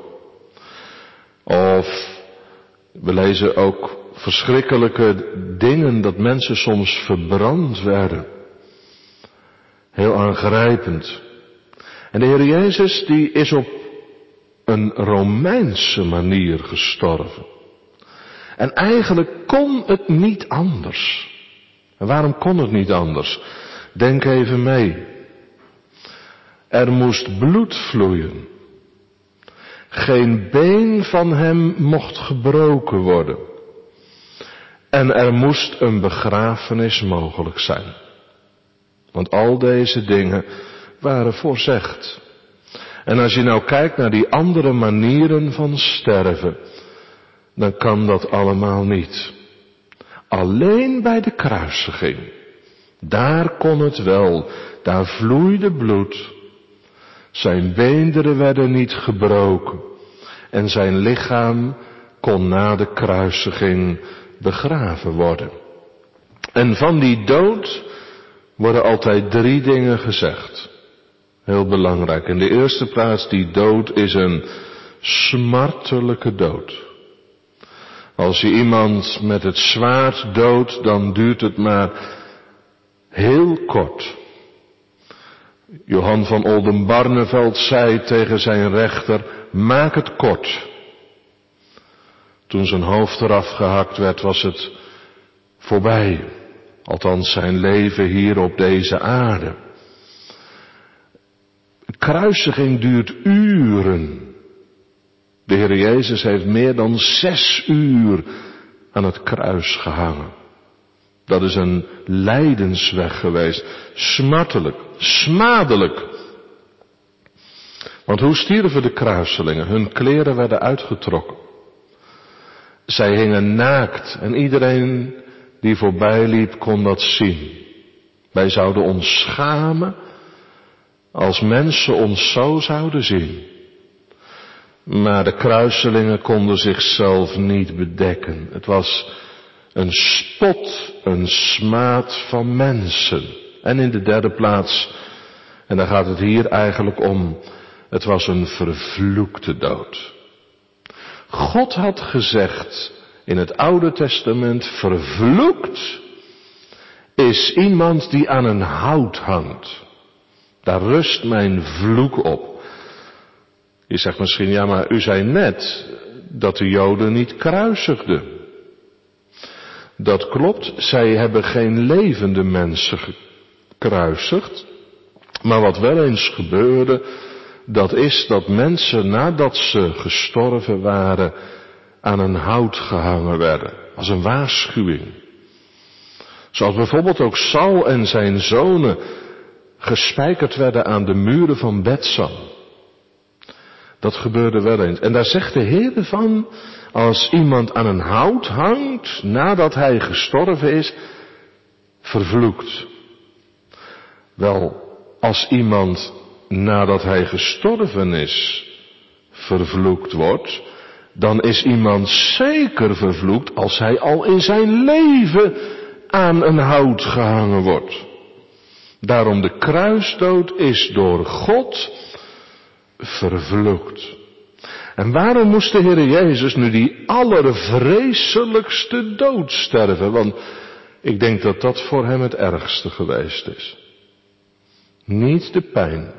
Of, we lezen ook verschrikkelijke dingen dat mensen soms verbrand werden. Heel aangrijpend. En de Heer Jezus die is op een Romeinse manier gestorven. En eigenlijk kon het niet anders. En waarom kon het niet anders? Denk even mee. Er moest bloed vloeien. Geen been van hem mocht gebroken worden. En er moest een begrafenis mogelijk zijn. Want al deze dingen waren voorzegd. En als je nou kijkt naar die andere manieren van sterven, dan kan dat allemaal niet. Alleen bij de kruisiging. Daar kon het wel. Daar vloeide bloed. Zijn beenderen werden niet gebroken. En zijn lichaam kon na de kruisiging begraven worden. En van die dood worden altijd 3 dingen gezegd. Heel belangrijk. In de eerste plaats, die dood is een smartelijke dood. Als je iemand met het zwaard doodt, dan duurt het maar heel kort. Johan van Oldenbarneveld zei tegen zijn rechter, maak het kort. Toen zijn hoofd eraf gehakt werd, was het voorbij. Althans zijn leven hier op deze aarde. De kruisiging duurt uren. De Heer Jezus heeft meer dan 6 uur aan het kruis gehangen. Dat is een lijdensweg geweest. Smartelijk, smadelijk. Want hoe stierven de kruiselingen? Hun kleren werden uitgetrokken. Zij hingen naakt en iedereen die voorbij liep kon dat zien. Wij zouden ons schamen als mensen ons zo zouden zien. Maar de kruiselingen konden zichzelf niet bedekken. Het was een spot, een smaad van mensen. En in de derde plaats, en daar gaat het hier eigenlijk om, het was een vervloekte dood. God had gezegd in het Oude Testament, vervloekt is iemand die aan een hout hangt. Daar rust mijn vloek op. Je zegt misschien, ja maar u zei net dat de Joden niet kruisigden. Dat klopt, zij hebben geen levende mensen gekruisigd. Maar wat wel eens gebeurde, dat is dat mensen nadat ze gestorven waren aan een hout gehangen werden. Als een waarschuwing. Zoals bijvoorbeeld ook Saul en zijn zonen gespijkerd werden aan de muren van Bethsan. Dat gebeurde wel eens. En daar zegt de Heer van, als iemand aan een hout hangt nadat hij gestorven is, vervloekt. Wel, als iemand nadat hij gestorven is vervloekt wordt, dan is iemand zeker vervloekt als hij al in zijn leven aan een hout gehangen wordt. Daarom de kruisdood is door God vervloekt. En waarom moest de Heer Jezus nu die allervreselijkste dood sterven? Want ik denk dat dat voor hem het ergste geweest is. Niet de pijn,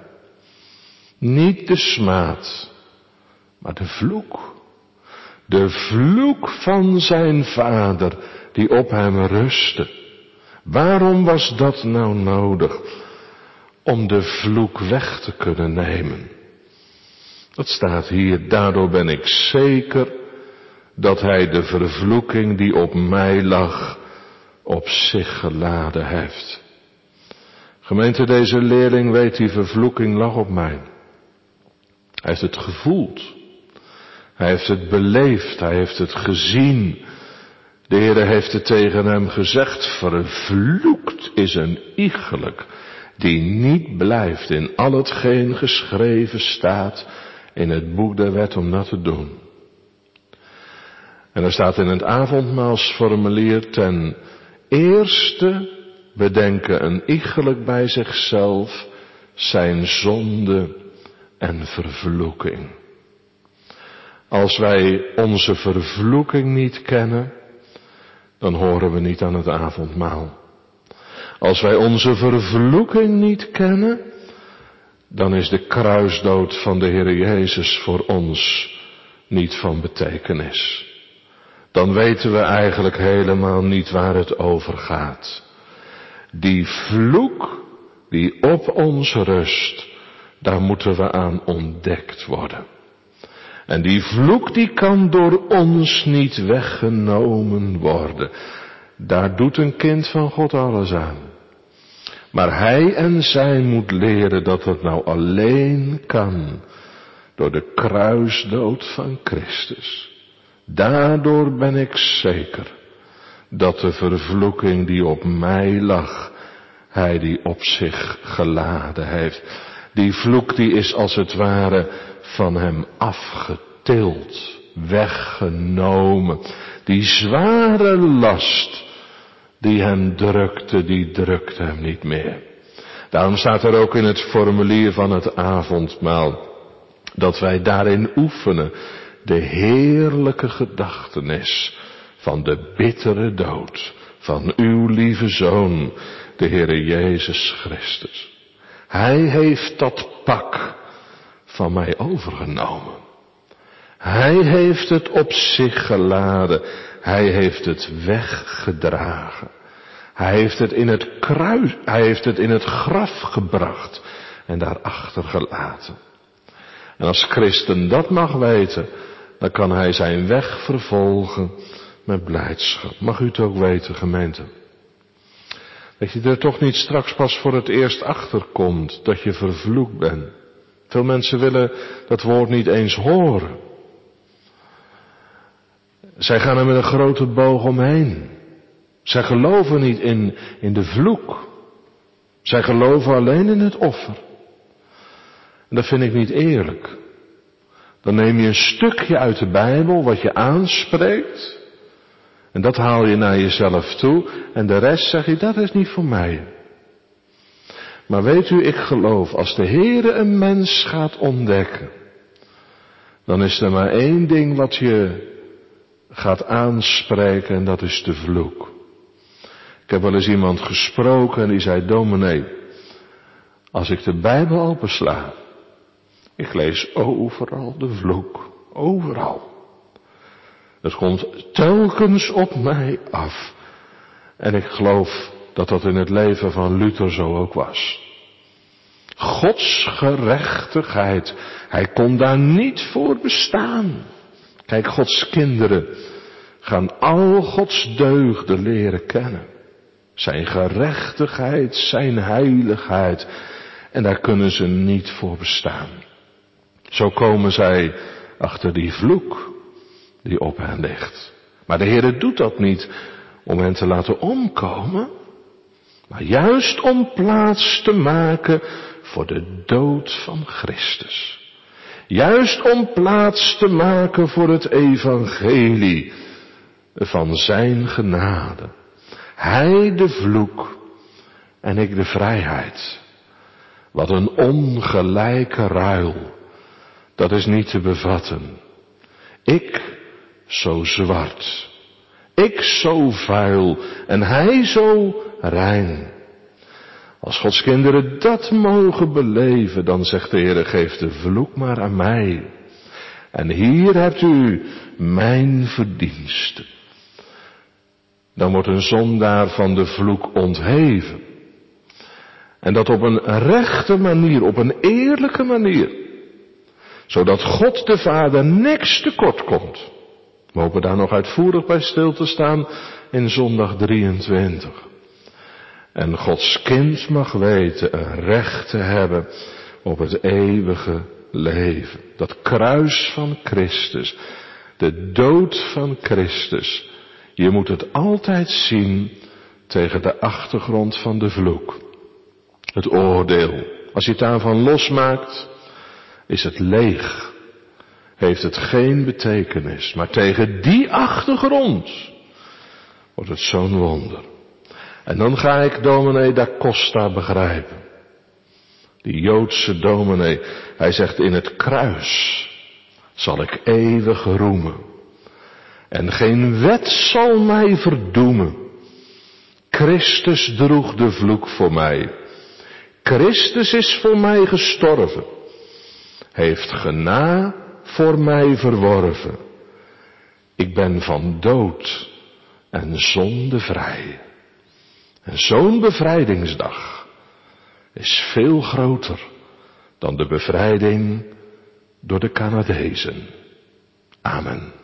niet de smaad, maar de vloek. De vloek van zijn vader die op hem rustte. Waarom was dat nou nodig? Om de vloek weg te kunnen nemen. Dat staat hier, daardoor ben ik zeker dat hij de vervloeking die op mij lag op zich geladen heeft. Gemeente, deze leerling weet, die vervloeking lag op mij. Hij heeft het gevoeld. Hij heeft het beleefd. Hij heeft het gezien. De Heer heeft het tegen hem gezegd. Vervloekt is een iegelijk die niet blijft in al hetgeen geschreven staat in het boek der wet om dat te doen. En er staat in het avondmaalsformulier: ten eerste bedenken een iegelijk bij zichzelf zijn zonde en vervloeking. Als wij onze vervloeking niet kennen, dan horen we niet aan het avondmaal. Als wij onze vervloeking niet kennen, dan is de kruisdood van de Heer Jezus voor ons niet van betekenis. Dan weten we eigenlijk helemaal niet waar het over gaat. Die vloek die op ons rust, daar moeten we aan ontdekt worden. En die vloek die kan door ons niet weggenomen worden. Daar doet een kind van God alles aan. Maar hij en zij moet leren dat het nou alleen kan door de kruisdood van Christus. Daardoor ben ik zeker dat de vervloeking die op mij lag, hij die op zich geladen heeft. Die vloek die is als het ware van hem afgetild, weggenomen. Die zware last die hem drukte, die drukte hem niet meer. Daarom staat er ook in het formulier van het avondmaal dat wij daarin oefenen de heerlijke gedachtenis van de bittere dood van uw lieve Zoon, de Heere Jezus Christus. Hij heeft dat pak van mij overgenomen. Hij heeft het op zich geladen. Hij heeft het weggedragen. Hij heeft het in het graf gebracht en daarachter gelaten. En als christen dat mag weten, dan kan hij zijn weg vervolgen met blijdschap. Mag u het ook weten, gemeente? Dat je er toch niet straks pas voor het eerst achter komt dat je vervloekt bent. Veel mensen willen dat woord niet eens horen. Zij gaan er met een grote boog omheen. Zij geloven niet in de vloek. Zij geloven alleen in het offer. En dat vind ik niet eerlijk. Dan neem je een stukje uit de Bijbel wat je aanspreekt. En dat haal je naar jezelf toe. En de rest zeg je, dat is niet voor mij. Maar weet u, ik geloof, als de Heere een mens gaat ontdekken, dan is er maar één ding wat je gaat aanspreken en dat is de vloek. Ik heb wel eens iemand gesproken en die zei, dominee, als ik de Bijbel opensla, ik lees overal de vloek, overal. Het komt telkens op mij af. En ik geloof dat dat in het leven van Luther zo ook was. Gods gerechtigheid, hij kon daar niet voor bestaan. Kijk, Gods kinderen gaan al Gods deugden leren kennen. Zijn gerechtigheid, zijn heiligheid. En daar kunnen ze niet voor bestaan. Zo komen zij achter die vloek die op hen ligt. Maar de Heere doet dat niet om hen te laten omkomen, maar juist om plaats te maken voor de dood van Christus. Juist om plaats te maken voor het evangelie van zijn genade. Hij de vloek en ik de vrijheid. Wat een ongelijke ruil. Dat is niet te bevatten. Ik zo zwart. Ik zo vuil en hij zo rein. Als Gods kinderen dat mogen beleven, dan zegt de Heer, geef de vloek maar aan mij. En hier hebt u mijn verdiensten. Dan wordt een zondaar van de vloek ontheven. En dat op een rechte manier, op een eerlijke manier. Zodat God de Vader niks tekort komt. We hopen daar nog uitvoerig bij stil te staan in zondag 23. En Gods kind mag weten een recht te hebben op het eeuwige leven. Dat kruis van Christus, de dood van Christus. Je moet het altijd zien tegen de achtergrond van de vloek. Het oordeel, als je het daarvan losmaakt, is het leeg. Heeft het geen betekenis. Maar tegen die achtergrond wordt het zo'n wonder. En dan ga ik dominee da Costa begrijpen. Die Joodse dominee, hij zegt in het kruis zal ik eeuwig roemen. En geen wet zal mij verdoemen. Christus droeg de vloek voor mij. Christus is voor mij gestorven. Heeft gena voor mij verworven. Ik ben van dood en zonde vrij. En zo'n bevrijdingsdag is veel groter dan de bevrijding door de Canadezen. Amen.